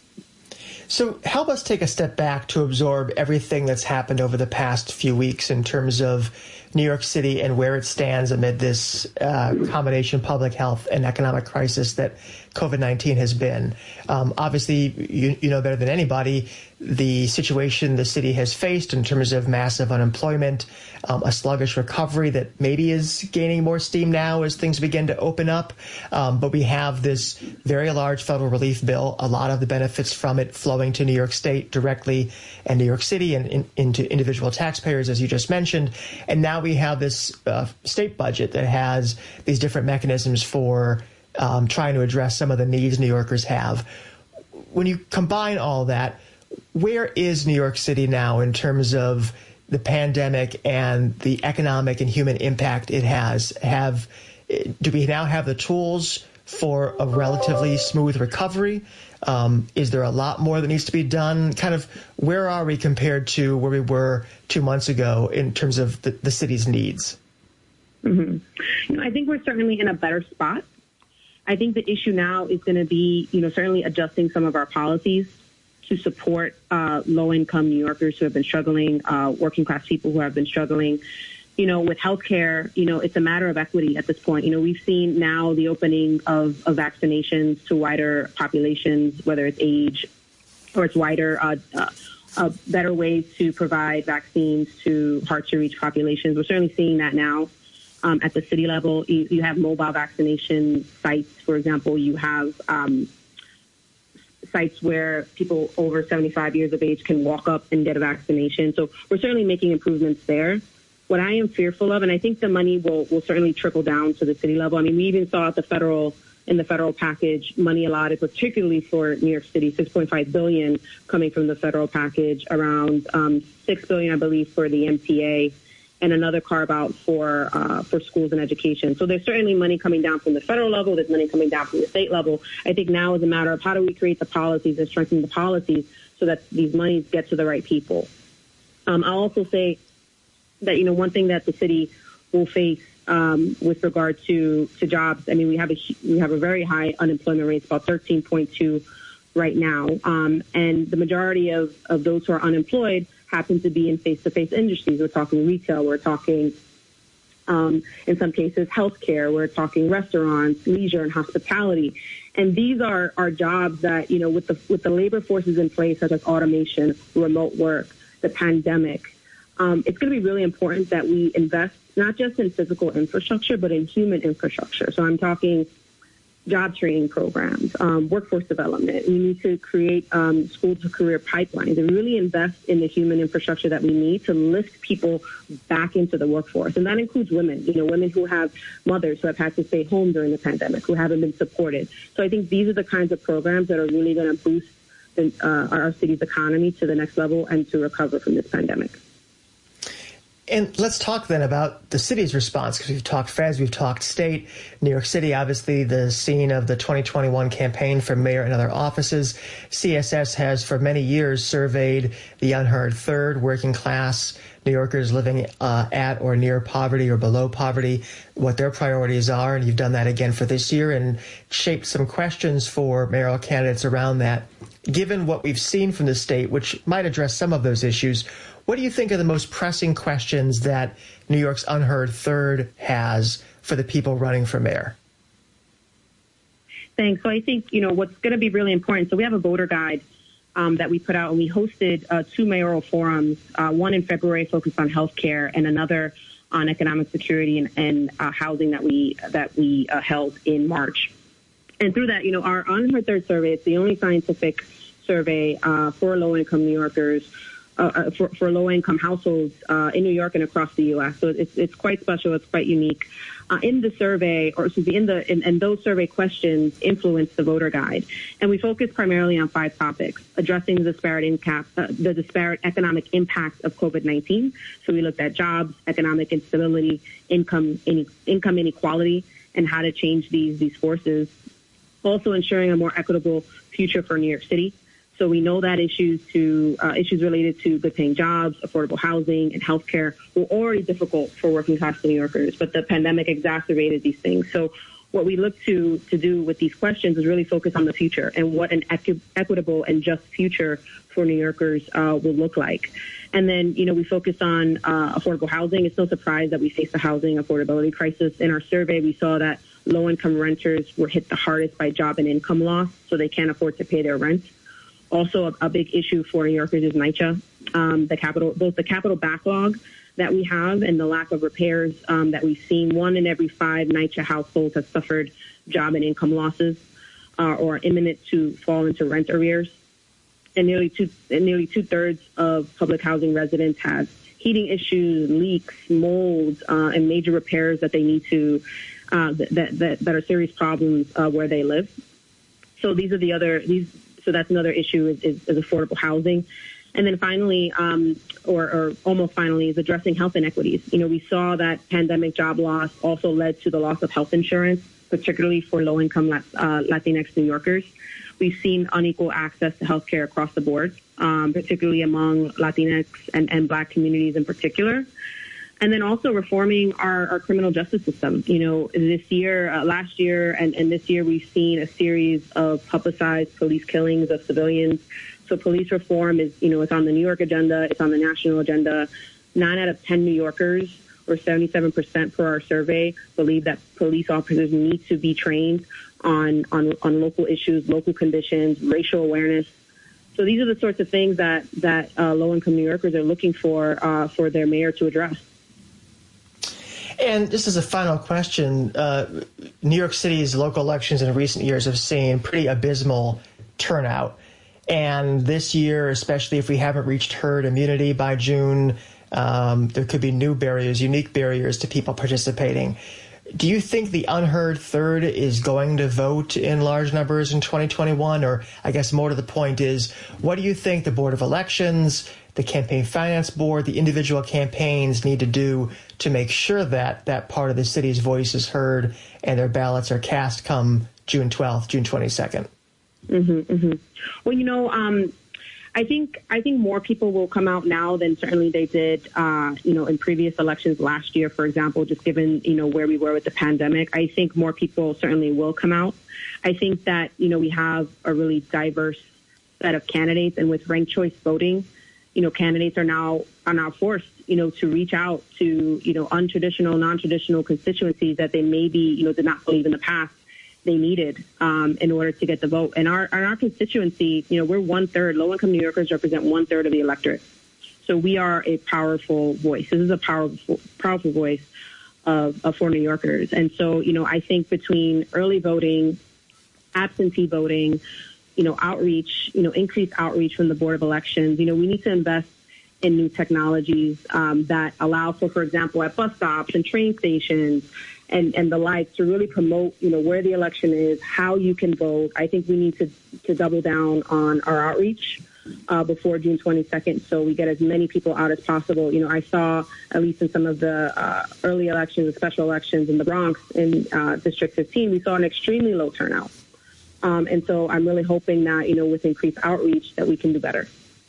E: So help us take a step back to absorb everything that's happened over the past few weeks in terms of New York City and where it stands amid this uh, combination public health and economic crisis that COVID nineteen has been. Um, obviously, you, you know better than anybody the situation the city has faced in terms of massive unemployment, um, a sluggish recovery that maybe is gaining more steam now as things begin to open up. Um, but we have this very large federal relief bill, a lot of the benefits from it flowing to New York State directly and New York City and in, into individual taxpayers, as you just mentioned. And now we have this uh, state budget that has these different mechanisms for um, trying to address some of the needs New Yorkers have. When you combine all that, where is New York City now in terms of the pandemic and the economic and human impact it has? Have do we now have the tools for a relatively smooth recovery? Um, is there a lot more that needs to be done? Kind of where are we compared to where we were two months ago in terms of the, the city's needs?
F: Mm-hmm. You know, I think we're certainly in a better spot. I think the issue now is going to be, you know, certainly adjusting some of our policies to support uh, low-income New Yorkers who have been struggling, uh, working-class people who have been struggling. You know, with healthcare, you know, it's a matter of equity at this point. You know, we've seen now the opening of, of vaccinations to wider populations, whether it's age or it's wider, uh, uh, uh, better ways to provide vaccines to hard-to-reach populations. We're certainly seeing that now um, at the city level. You, you have mobile vaccination sites, for example. You have um, sites where people over seventy-five years of age can walk up and get a vaccination. So we're certainly making improvements there. What I am fearful of, and I think the money will, will certainly trickle down to the city level. I mean, we even saw at the federal, in the federal package, money allotted, particularly for New York City, six point five billion dollars coming from the federal package, around um, six billion dollars, I believe, for the M T A, and another carve out for uh, for schools and education. So there's certainly money coming down from the federal level. There's money coming down from the state level. I think now is a matter of how do we create the policies and strengthen the policies so that these monies get to the right people. Um, I'll also say that, you know, one thing that the city will face um, with regard to, to jobs, I mean, we have a we have a very high unemployment rate, it's about thirteen point two right now. Um, and the majority of, of those who are unemployed happen to be in face-to-face industries. We're talking retail, we're talking, um, in some cases, healthcare, we're talking restaurants, leisure, and hospitality. And these are, are jobs that, you know, with the with the labor forces in place, such as automation, remote work, the pandemic, um, it's going to be really important that we invest not just in physical infrastructure, but in human infrastructure. So I'm talking job training programs, um, workforce development. We need to create um, school-to-career pipelines and really invest in the human infrastructure that we need to lift people back into the workforce. And that includes women, you know, women who have mothers who have had to stay home during the pandemic, who haven't been supported. So I think these are the kinds of programs that are really going to boost the, uh, our city's economy to the next level and to recover from this pandemic.
E: And let's talk then about the city's response, because we've talked feds, we've talked state. New York City, obviously the scene of the twenty twenty-one campaign for mayor and other offices. C S S has for many years surveyed the unheard third, working class New Yorkers living uh, at or near poverty or below poverty, what their priorities are. And you've done that again for this year and shaped some questions for mayoral candidates around that. Given what we've seen from the state, which might address some of those issues, what do you think are the most pressing questions that New York's unheard third has for the people running for mayor?
F: Thanks. So I think, you know, what's going to be really important, so we have a voter guide um, that we put out, and we hosted uh, two mayoral forums, uh, one in February focused on healthcare and another on economic security and, and uh, housing that we that we uh, held in March. And through that, you know, our unheard third survey, it's the only scientific survey uh, for low-income New Yorkers, Uh, for, for low-income households uh, in New York and across the U S. So it's it's quite special. It's quite unique. Uh, in the survey, or excuse me, in the in, and those survey questions influence the voter guide, and we focus primarily on five topics: addressing the disparate incap, uh, the disparate economic impact of COVID nineteen. So we looked at jobs, economic instability, income in, income inequality, and how to change these these forces. Also, ensuring a more equitable future for New York City. So we know that issues to uh, issues related to good-paying jobs, affordable housing, and healthcare were already difficult for working-class New Yorkers, but the pandemic exacerbated these things. So what we look to to do with these questions is really focus on the future and what an equi- equitable and just future for New Yorkers uh, will look like. And then, you know, we focus on uh, affordable housing. It's no surprise that we face a housing affordability crisis. In our survey, we saw that low-income renters were hit the hardest by job and income loss, so they can't afford to pay their rent. Also, a, a big issue for New Yorkers is NYCHA, um, the capital, both the capital backlog that we have and the lack of repairs um, that we've seen. One in every five NYCHA households have suffered job and income losses uh, or are imminent to fall into rent arrears. And nearly two, and nearly two-thirds of public housing residents have heating issues, leaks, mold, uh, and major repairs that they need to, uh, that, that, that are serious problems uh, where they live. So these are the other, these, so that's another issue is, is, is affordable housing. And then finally, um, or, or almost finally, is addressing health inequities. You know, we saw that pandemic job loss also led to the loss of health insurance, particularly for low-income uh, Latinx New Yorkers. We've seen unequal access to health care across the board, um, particularly among Latinx and, and Black communities in particular. And then also reforming our, our criminal justice system. You know, this year, uh, last year, and, and this year, we've seen a series of publicized police killings of civilians. So police reform is, you know, it's on the New York agenda. It's on the national agenda. Nine out of ten New Yorkers, or seventy-seven percent per our survey, believe that police officers need to be trained on, on, on local issues, local conditions, racial awareness. So these are the sorts of things that, that uh, low-income New Yorkers are looking for uh, for their mayor to address.
E: And just as a final question, uh, New York City's local elections in recent years have seen pretty abysmal turnout. And this year, especially if we haven't reached herd immunity by June, um, there could be new barriers, unique barriers to people participating. Do you think the unheard third is going to vote in large numbers in twenty twenty-one? Or I guess more to the point is, what do you think the Board of Elections, the Campaign Finance Board, the individual campaigns need to do to make sure that that part of the city's voice is heard and their ballots are cast come June twelfth, June twenty-second?
F: Mm-hmm, mm-hmm. Well, you know, um, I think I think more people will come out now than certainly they did, uh, you know, in previous elections last year, for example, just given, you know, where we were with the pandemic. I think more people certainly will come out. I think that, you know, we have a really diverse set of candidates, and with ranked choice voting, you know, candidates are now are now forced, you know, to reach out to, you know, untraditional, non-traditional constituencies that they maybe, you know, did not believe in the past they needed um, in order to get the vote. And our, in our constituency, you know, we're one third. Low-income New Yorkers represent one third of the electorate. So we are a powerful voice. This is a powerful, powerful voice of, of for New Yorkers. And so, you know, I think between early voting, absentee voting, you know, outreach, you know, increased outreach from the Board of Elections, you know, we need to invest in new technologies um, that allow for, for example, at bus stops and train stations, and, and the like, to really promote, you know, where the election is, how you can vote. I think we need to, to double down on our outreach uh, before June twenty-second, so we get as many people out as possible. You know, I saw, at least in some of the uh, early elections, the special elections in the Bronx, in uh, District fifteen, we saw an extremely low turnout. Um, and so I'm really hoping that, you know, with increased outreach, that we can do better.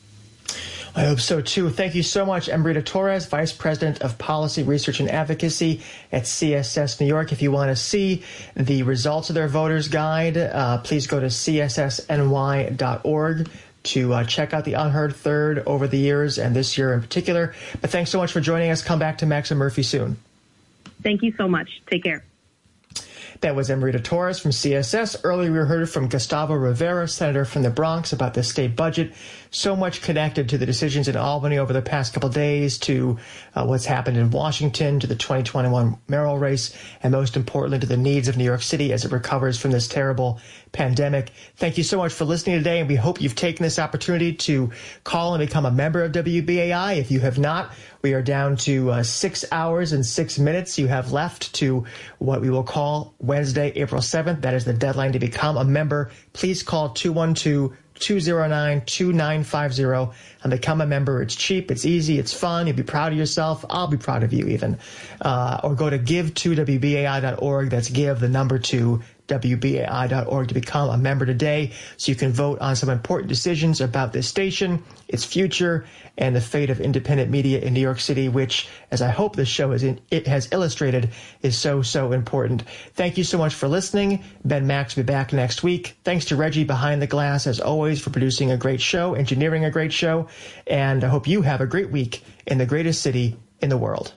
E: I hope so, too. Thank you so much, Amrita Torres, Vice President of Policy Research and Advocacy at C S S New York. If you want to see the results of their voters guide, uh, please go to C S S N Y dot org to uh, check out the unheard third over the years and this year in particular. But thanks so much for joining us. Come back to Max and Murphy soon.
F: Thank you so much. Take care.
E: That was Amrita Torres from C S S. Earlier, we heard from Gustavo Rivera, Senator from the Bronx, about the state budget. So much connected to the decisions in Albany over the past couple of days, to uh, what's happened in Washington, to the twenty twenty-one mayoral race, and most importantly, to the needs of New York City as it recovers from this terrible pandemic. Thank you so much for listening today, and we hope you've taken this opportunity to call and become a member of W B A I. If you have not, we are down to uh, six hours and six minutes you have left to what we will call Wednesday, April seventh. That is the deadline to become a member. Please call two one two, two zero nine, two nine five zero and become a member. It's cheap, it's easy, it's fun. You'll be proud of yourself. I'll be proud of you even. Uh, or go to give to W B A I dot org. That's give, the number two, W B A I dot org to become a member today so you can vote on some important decisions about this station, its future, and the fate of independent media in New York City, which, as I hope this show is in, it has illustrated, is so, so important. Thank you so much for listening. Ben Max will be back next week. Thanks to Reggie behind the glass, as always, for producing a great show, engineering a great show, and I hope you have a great week in the greatest city in the world.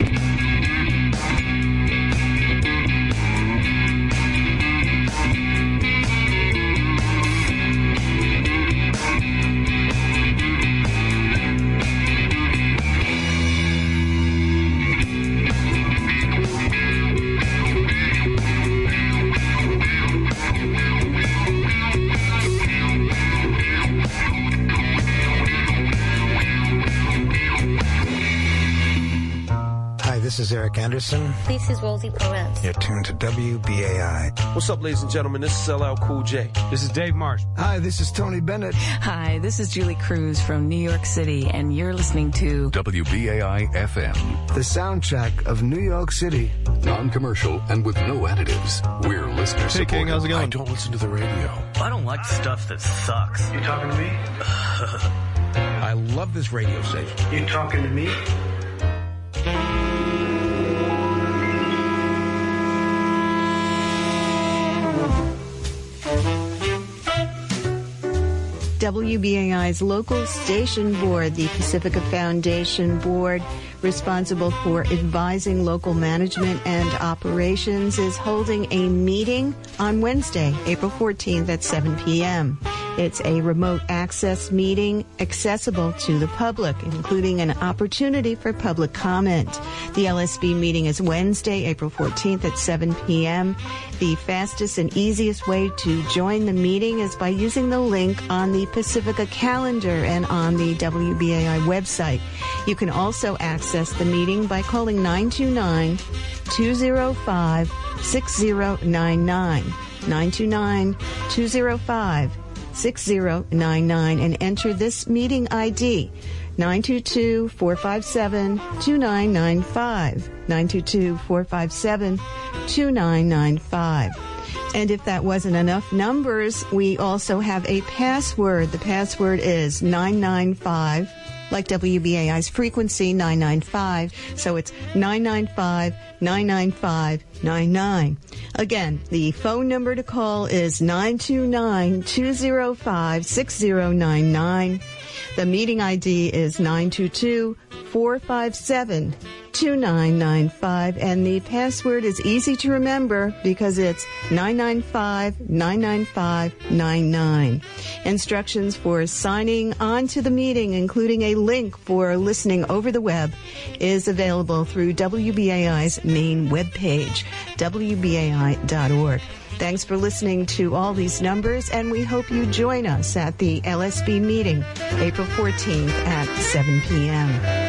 G: This is Eric Anderson.
H: This is Rosie Perez.
G: You're tuned to W B A I.
B: What's up, ladies and gentlemen? This is L L Cool J.
I: This is Dave Marsh.
G: Hi, this is Tony Bennett.
J: Hi, this is Julie Cruz from New York City, and you're listening to
K: W B A I F M.
G: The soundtrack of New York City.
K: Non-commercial and with no additives. We're listeners.
I: Hey, King, how's it going?
B: I don't listen to the radio.
L: I don't like stuff that sucks.
M: You talking to me?
B: I love this radio station.
M: You talking to me?
N: W B A I's local station board, the Pacifica Foundation Board, responsible for advising local management and operations, is holding a meeting on Wednesday, April fourteenth at seven p.m. It's a remote access meeting accessible to the public, including an opportunity for public comment. The L S B meeting is Wednesday, April fourteenth at seven p.m. The fastest and easiest way to join the meeting is by using the link on the Pacifica calendar and on the W B A I website. You can also access the meeting by calling nine two nine, two oh five, six oh nine nine, nine two nine, two oh five, six oh nine nine, and enter this meeting I D, nine two two, four five seven, two nine nine five, nine two two, four five seven, two nine nine five. And if that wasn't enough numbers, we also have a password. The password is nine nine five, like W B A I's frequency, nine nine five. So it's nine nine five, nine nine five, nine nine. Again, the phone number to call is nine two nine, two oh five, six oh nine nine. The meeting I D is nine two two, four five seven, two nine nine five, and the password is easy to remember because it's nine nine five, nine nine five, nine nine. Instructions for signing on to the meeting, including a link for listening over the web, is available through W B A I's main webpage, W B A I dot org. Thanks for listening to all these numbers, and we hope you join us at the L S B meeting, April fourteenth at seven p.m.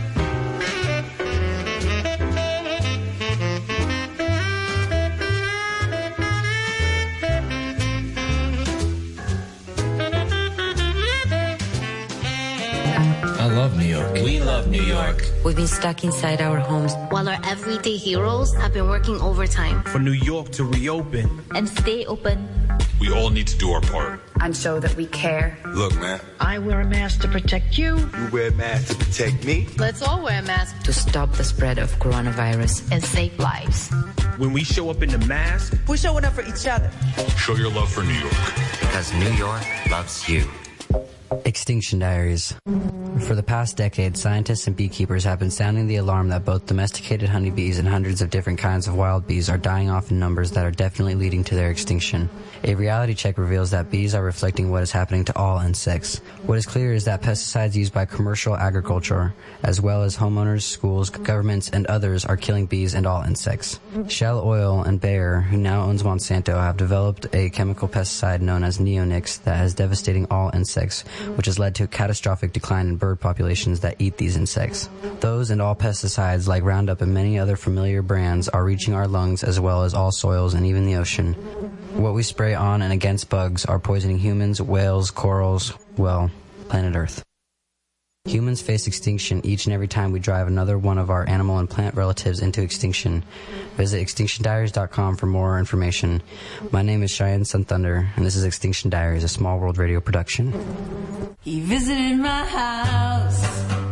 O: I love New York.
P: We love New York.
H: We've been stuck inside our homes while our everyday heroes have been working overtime
B: For New York to reopen
H: and stay open.
Q: We all need to do our part
R: and show that we care.
Q: Look, man.
S: I wear a mask to protect you.
Q: You wear a mask to protect me.
T: Let's all wear a mask
J: to stop the spread of coronavirus
T: and save lives.
B: When we show up in the mask,
S: we're showing up for each other.
Q: Show your love for New York.
U: Because New York loves you.
V: Extinction Diaries. For the past decade, scientists and beekeepers have been sounding the alarm that both domesticated honeybees and hundreds of different kinds of wild bees are dying off in numbers that are definitely leading to their extinction. A reality check reveals that bees are reflecting what is happening to all insects. What is clear is that pesticides used by commercial agriculture, as well as homeowners, schools, governments, and others, are killing bees and all insects. Shell Oil and Bayer, who now owns Monsanto, have developed a chemical pesticide known as neonics that has devastating all insects, which has led to a catastrophic decline in bird populations that eat these insects. Those and all pesticides like Roundup and many other familiar brands are reaching our lungs as well as all soils and even the ocean. What we spray on and against bugs are poisoning humans, whales, corals, well, planet Earth. Humans face extinction each and every time we drive another one of our animal and plant relatives into extinction. Visit extinction diaries dot com for more information. My name is Cheyenne Sun Thunder, and this is Extinction Diaries, a Small World Radio production.
I: He visited my house,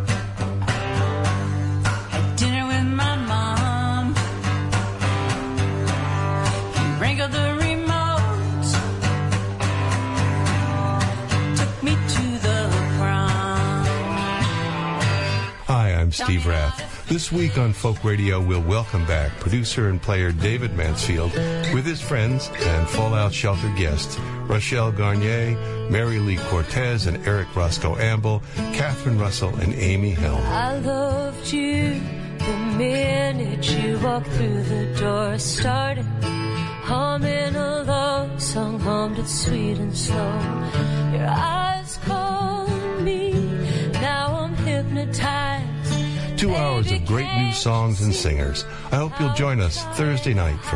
I: had dinner with my mom, he wrangled the remote, took me to the prom.
M: Hi, I'm Steve Rath. This week on Folk Radio, we'll welcome back producer and player David Mansfield with his friends and Fallout Shelter guests, Rochelle Garnier, Mary Lee Cortez, and Eric Roscoe Amble, Catherine Russell, and Amy Helm.
P: I loved you the minute you walked through the door. Started humming a love song, hummed it sweet and slow. Your eyes called me, now I'm hypnotized.
M: Two hours of great new songs and singers. I hope you'll join us Thursday night from